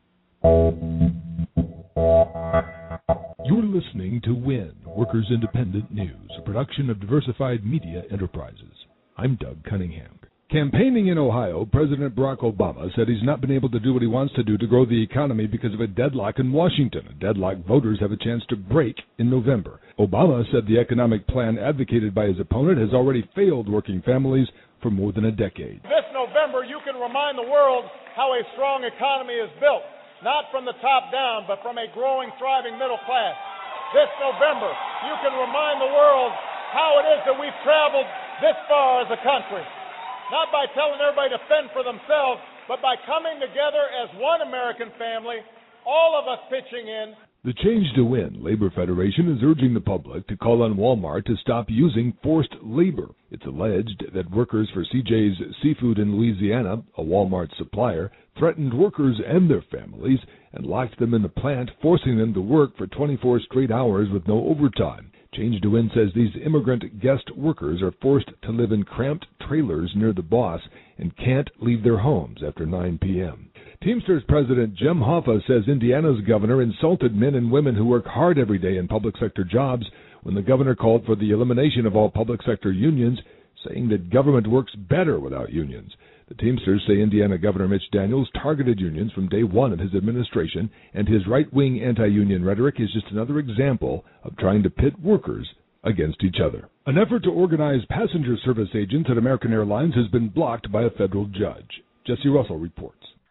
You're listening to WIN, Workers Independent News, a production of Diversified Media Enterprises. I'm Doug Cunningham. Campaigning in Ohio, President Barack Obama said he's not been able to do what he wants to do to grow the economy because of a deadlock in Washington, a deadlock voters have a chance to break in November. Obama said the economic plan advocated by his opponent has already failed working families for more than a decade. This November, you can remind the world how a strong economy is built, not from the top down, but from a growing, thriving middle class. This November, you can remind the world how it is that we've traveled this far as a country. Not by telling everybody to fend for themselves, but by coming together as one American family, all of us pitching in. The Change to Win Labor Federation is urging the public to call on Walmart to stop using forced labor. It's alleged that workers for CJ's Seafood in Louisiana, a Walmart supplier, threatened workers and their families and locked them in the plant, forcing them to work for 24 straight hours with no overtime. Change to Win says these immigrant guest workers are forced to live in cramped trailers near the boss and can't leave their homes after 9 p.m. Teamsters President Jim Hoffa says Indiana's governor insulted men and women who work hard every day in public sector jobs when the governor called for the elimination of all public sector unions, saying that government works better without unions. The Teamsters say Indiana Governor Mitch Daniels targeted unions from day one of his administration, and his right-wing anti-union rhetoric is just another example of trying to pit workers against each other. An effort to organize passenger service agents at American Airlines has been blocked by a federal judge. Jesse Russell reports.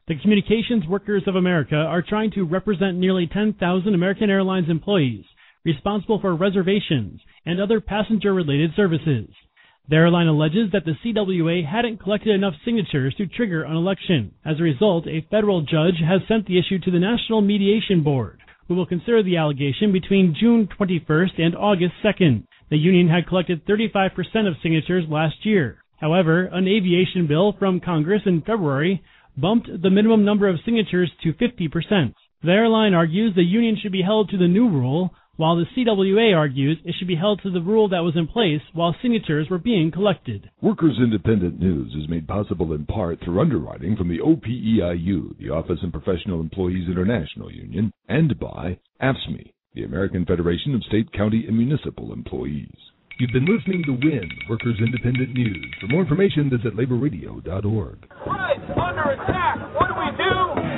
The Communications Workers of America are trying to represent nearly 10,000 American Airlines employees responsible for reservations and other passenger-related services. The airline alleges that the CWA hadn't collected enough signatures to trigger an election. As a result, a federal judge has sent the issue to the National Mediation Board, who will consider the allegation between June 21st and August 2nd. The union had collected 35% of signatures last year. However, an aviation bill from Congress in February bumped the minimum number of signatures to 50%. The airline argues the union should be held to the new rule, while the CWA argues it should be held to the rule that was in place while signatures were being collected. Workers Independent News is made possible in part through underwriting from the OPEIU, the Office and Professional Employees International Union, and by AFSCME, the American Federation of State, County, and Municipal Employees. You've been listening to WIN, Workers Independent News. For more information, visit laborradio.org. Right, under attack. What do we do?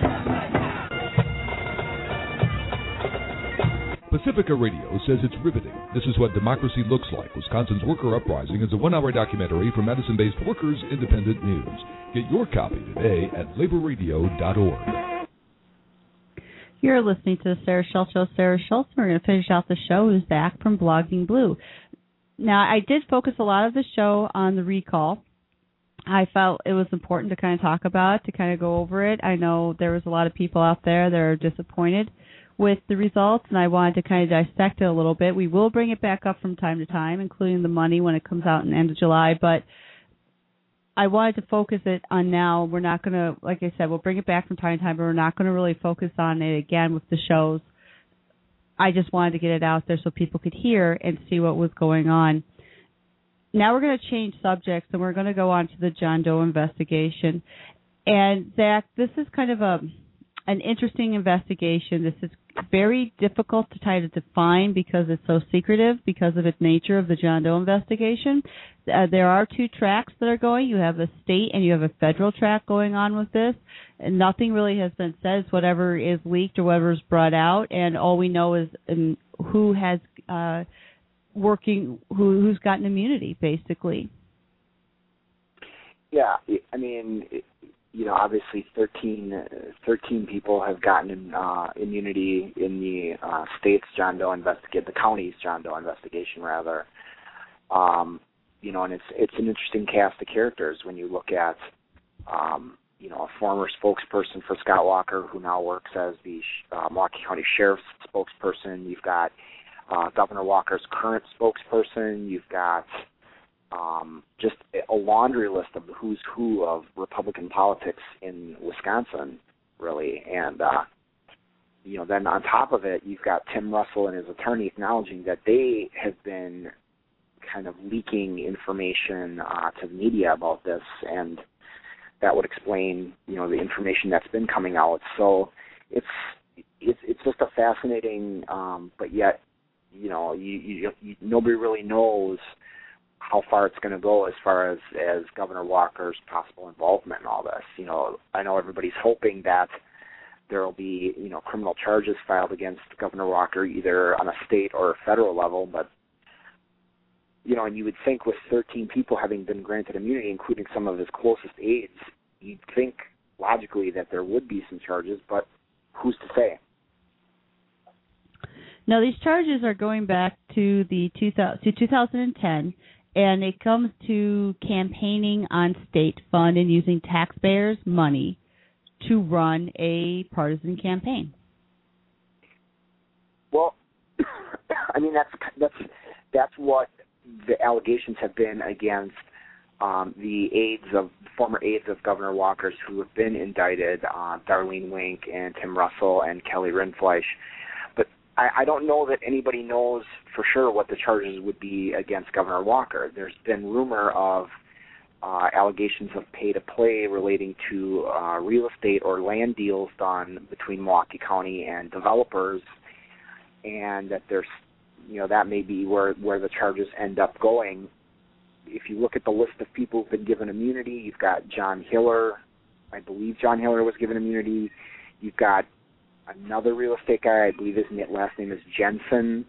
Pacifica Radio says it's riveting. This is what democracy looks like. Wisconsin's Worker Uprising is a one-hour documentary from Madison-based Workers Independent News. Get your copy today at laborradio.org. You're listening to the Sarah Schultz Show. Sarah Schultz. We're going to finish out the show with Zach from Blogging Blue. Now, I did focus a lot of the show on the recall. I felt it was important to kind of talk about it, to kind of go over it. I know there was a lot of people out there that are disappointed with the results, and I wanted to kind of dissect it a little bit. We will bring it back up from time to time, including the money when it comes out in the end of July, but I wanted to focus it on now. We're not going to, like I said, we'll bring it back from time to time, but we're not going to really focus on it again with the shows. I just wanted to get it out there so people could hear and see what was going on. Now we're going to change subjects, and we're going to go on to the John Doe investigation. And, Zach, this is kind of an interesting investigation. This is very difficult to try to define because it's so secretive, because of its nature of the John Doe investigation. There are two tracks that are going. You have a state and you have a federal track going on with this. And nothing really has been said. It's whatever is leaked or whatever is brought out. And all we know is who has who's gotten immunity, basically. Yeah, I mean, obviously 13 people have gotten immunity in the state's John Doe the county's John Doe investigation, rather. And it's an interesting cast of characters when you look at, a former spokesperson for Scott Walker who now works as the Milwaukee County Sheriff's spokesperson. You've got Governor Walker's current spokesperson. You've got just a laundry list of the who's who of Republican politics in Wisconsin, really. And, then on top of it, you've got Tim Russell and his attorney acknowledging that they have been kind of leaking information to the media about this, and that would explain, the information that's been coming out. So it's just a fascinating, but yet, nobody really knows how far it's going to go as far as Governor Walker's possible involvement in all this. I know everybody's hoping that there will be, criminal charges filed against Governor Walker either on a state or a federal level, but, and you would think with 13 people having been granted immunity, including some of his closest aides, you'd think logically that there would be some charges, but who's to say? Now, these charges are going back to 2010, and it comes to campaigning on state fund and using taxpayers' money to run a partisan campaign. Well, I mean that's what the allegations have been against the former aides of Governor Walker's who have been indicted, Darlene Wink and Tim Russell and Kelly Rindfleisch. But I don't know that anybody knows for sure what the charges would be against Governor Walker. There's been rumor of allegations of pay-to-play relating to real estate or land deals done between Milwaukee County and developers, and that there's, that may be where the charges end up going. If you look at the list of people who've been given immunity, you've got John Hiller. I believe John Hiller was given immunity. You've got another real estate guy, I believe his last name is Jensen,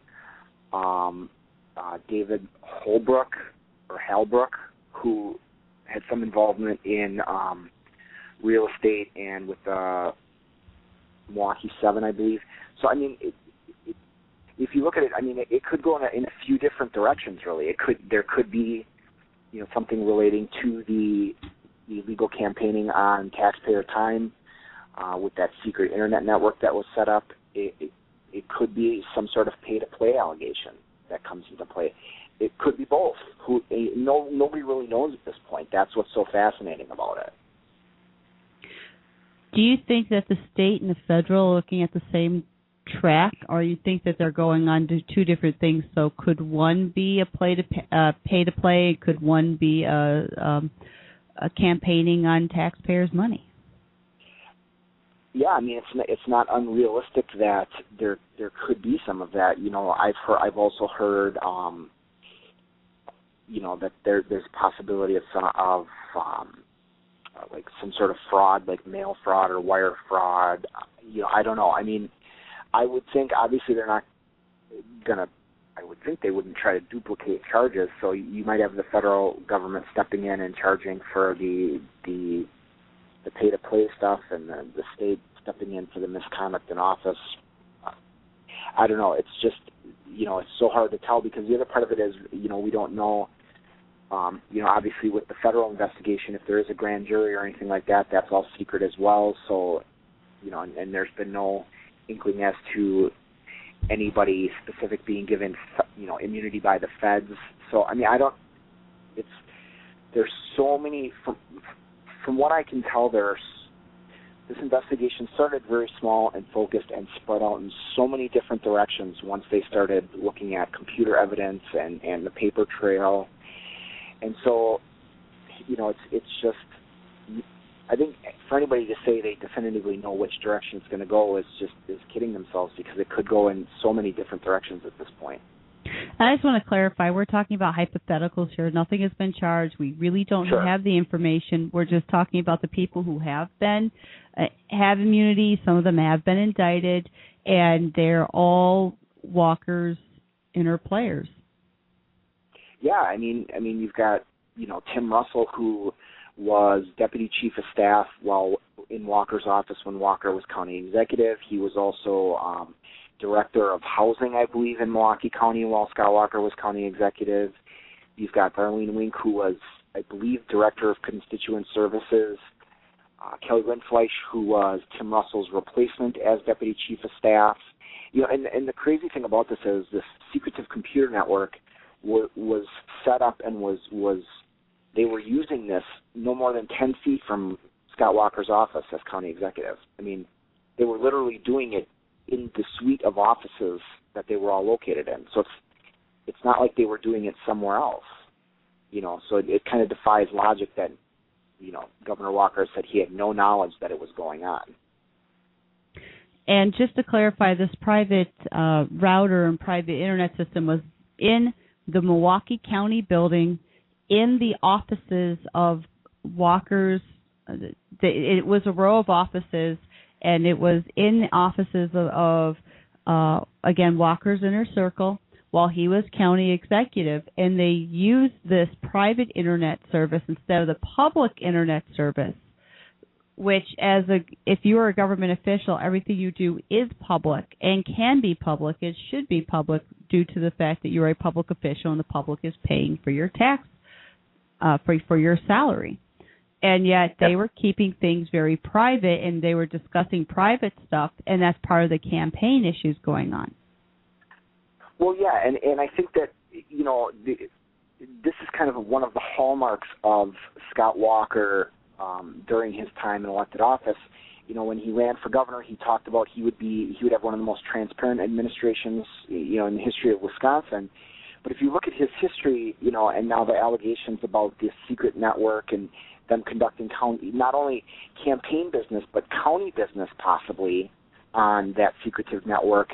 David Holbrook, who had some involvement in real estate and with Milwaukee 7, I believe. So, I mean, if you look at it, I mean, it could go in a few different directions, really. There could be, something relating to the illegal campaigning on taxpayer time with that secret internet network that was set up. It could be some sort of pay-to-play allegation that comes into play. It could be both. Nobody really knows at this point. That's what's so fascinating about it. Do you think that the state and the federal are looking at the same track, or you think that they're going on to two different things? So could one be a pay-to-play? Could one be a campaigning on taxpayers' money? Yeah, I mean, it's not unrealistic that there could be some of that. I've also heard that there's a possibility of like some sort of fraud, like mail fraud or wire fraud. I don't know. I mean, I would think obviously they're not gonna. I would think they wouldn't try to duplicate charges. So you might have the federal government stepping in and charging for the pay-to-play stuff, and the state stepping in for the misconduct in office. I don't know. It's just, it's so hard to tell, because the other part of it is, we don't know. Obviously with the federal investigation, if there is a grand jury or anything like that, that's all secret as well. So, and there's been no inkling as to anybody specific being given, immunity by the feds. So, I mean, there's so many, from what I can tell, this investigation started very small and focused and spread out in so many different directions once they started looking at computer evidence and the paper trail. And so, it's just, I think for anybody to say they definitively know which direction it's going to go is kidding themselves, because it could go in so many different directions at this point. I just want to clarify, we're talking about hypotheticals here. Nothing has been charged. We really don't have the information. We're just talking about the people who have immunity. Some of them have been indicted, and they're all Walker's inner players. Yeah, I mean, you've got, Tim Russell, who was deputy chief of staff while in Walker's office when Walker was county executive. He was also director of housing, I believe, in Milwaukee County while Scott Walker was county executive. You've got Darlene Wink, who was, I believe, director of constituent services. Kelly Rindfleisch, who was Tim Russell's replacement as deputy chief of staff. And the crazy thing about this is this secretive computer network was set up and they were using this no more than 10 feet from Scott Walker's office as county executive. I mean, they were literally doing it in the suite of offices that they were all located in. So it's not like they were doing it somewhere else. So it kind of defies logic that, Governor Walker said he had no knowledge that it was going on. And just to clarify, this private router and private internet system was in the Milwaukee County building, in the offices of Walker's. It was a row of offices, and it was in the offices of again, Walker's Inner Circle while he was county executive. And they used this private internet service instead of the public internet service, which if you are a government official, everything you do is public and can be public. It should be public due to the fact that you're a public official and the public is paying for your tax, for your salary. And yet they were keeping things very private, and they were discussing private stuff, and that's part of the campaign issues going on. Well, yeah, and I think that, this is kind of one of the hallmarks of Scott Walker during his time in elected office. When he ran for governor, he talked about he would have one of the most transparent administrations, in the history of Wisconsin. But if you look at his history, and now the allegations about this secret network and them conducting not only campaign business but county business possibly on that secretive network,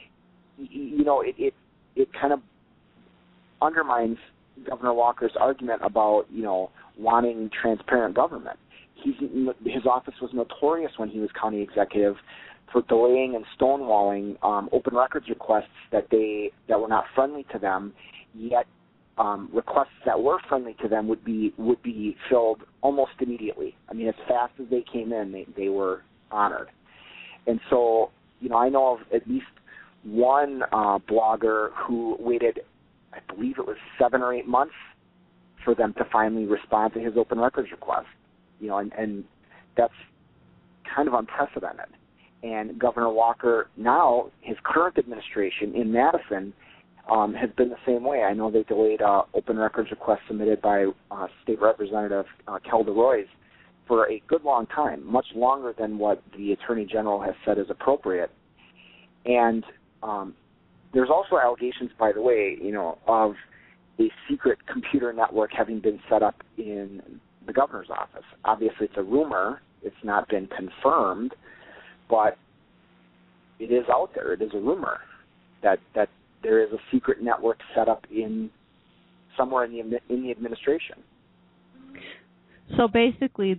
it kind of undermines Governor Walker's argument about wanting transparent government. His office was notorious when he was county executive for delaying and stonewalling open records requests that were not friendly to them, yet requests that were friendly to them would be filled almost immediately. I mean, as fast as they came in, they were honored. And so, I know of at least one blogger who waited, I believe it was 7 or 8 months for them to finally respond to his open records request. And that's kind of unprecedented. And Governor Walker, now, his current administration in Madison, has been the same way. I know they delayed open records request submitted by State Representative Kelda Roys for a good long time, much longer than what the Attorney General has said is appropriate. And there's also allegations, by the way, of a secret computer network having been set up in the governor's office. Obviously, it's a rumor. It's not been confirmed, but it is out there. It is a rumor that there is a secret network set up somewhere in the administration. So basically,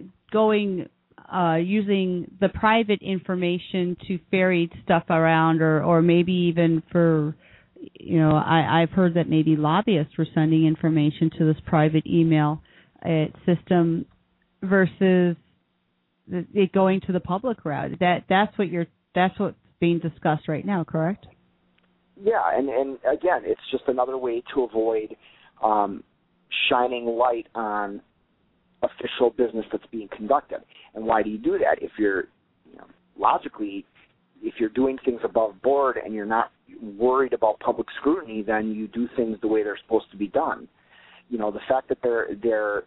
using the private information to ferry stuff around, or maybe even for, I've heard that maybe lobbyists were sending information to this private email system versus it going to the public route. That's what's being discussed right now, correct? Yeah, and again, it's just another way to avoid shining light on official business that's being conducted. And why do you do that? If you're, logically, if you're doing things above board and you're not worried about public scrutiny, then you do things the way they're supposed to be done. The fact that they're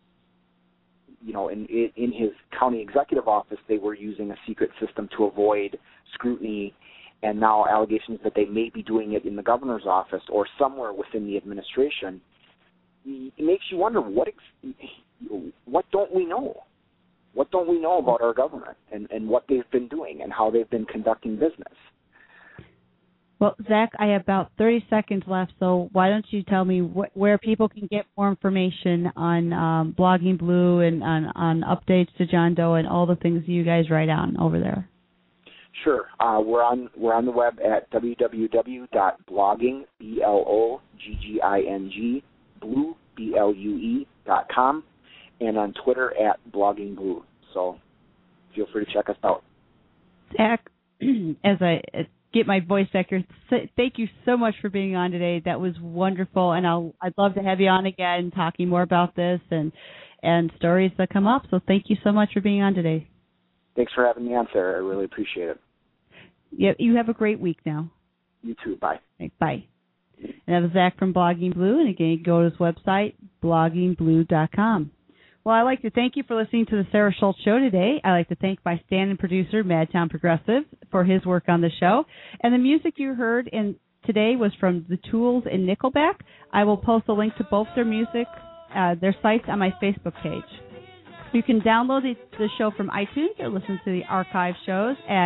in his county executive office, they were using a secret system to avoid scrutiny, and now allegations that they may be doing it in the governor's office or somewhere within the administration, it makes you wonder what don't we know? What don't we know about our government and what they've been doing and how they've been conducting business? Well, Zach, I have about 30 seconds left, so why don't you tell me where people can get more information on Blogging Blue and on updates to John Doe and all the things you guys write on over there? Sure. We're on the web at www.blogging, BLOGGING, blue, BLUE.com, and on Twitter at Blogging Blue. So feel free to check us out. Zach, as I get my voice back here, thank you so much for being on today. That was wonderful, and I'd love to have you on again talking more about this and stories that come up. So thank you so much for being on today. Thanks for having me on, Sarah. I really appreciate it. Yeah, you have a great week now. You too. Bye. Bye. And that was Zach from Blogging Blue, and again, go to his website, bloggingblue.com. Well, I'd like to thank you for listening to the Sarah Schultz Show today. I'd like to thank my stand-in producer, Madtown Progressive, for his work on the show. And the music you heard today was from The Tools and Nickelback. I will post a link to both their music, their sites on my Facebook page. You can download the show from iTunes or listen to the archive shows at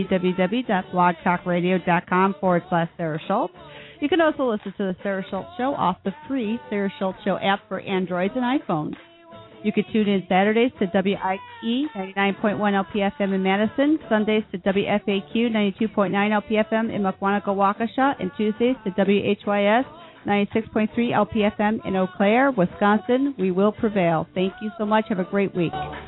www.blogtalkradio.com/Sarah Schultz. You can also listen to the Sarah Schultz Show off the free Sarah Schultz Show app for Androids and iPhones. You can tune in Saturdays to WIE 99.1 LPFM in Madison, Sundays to WFAQ 92.9 LPFM in Mukwonago, Waukesha, and Tuesdays to WHYS 96.3 LPFM in Eau Claire, Wisconsin. We will prevail. Thank you so much. Have a great week.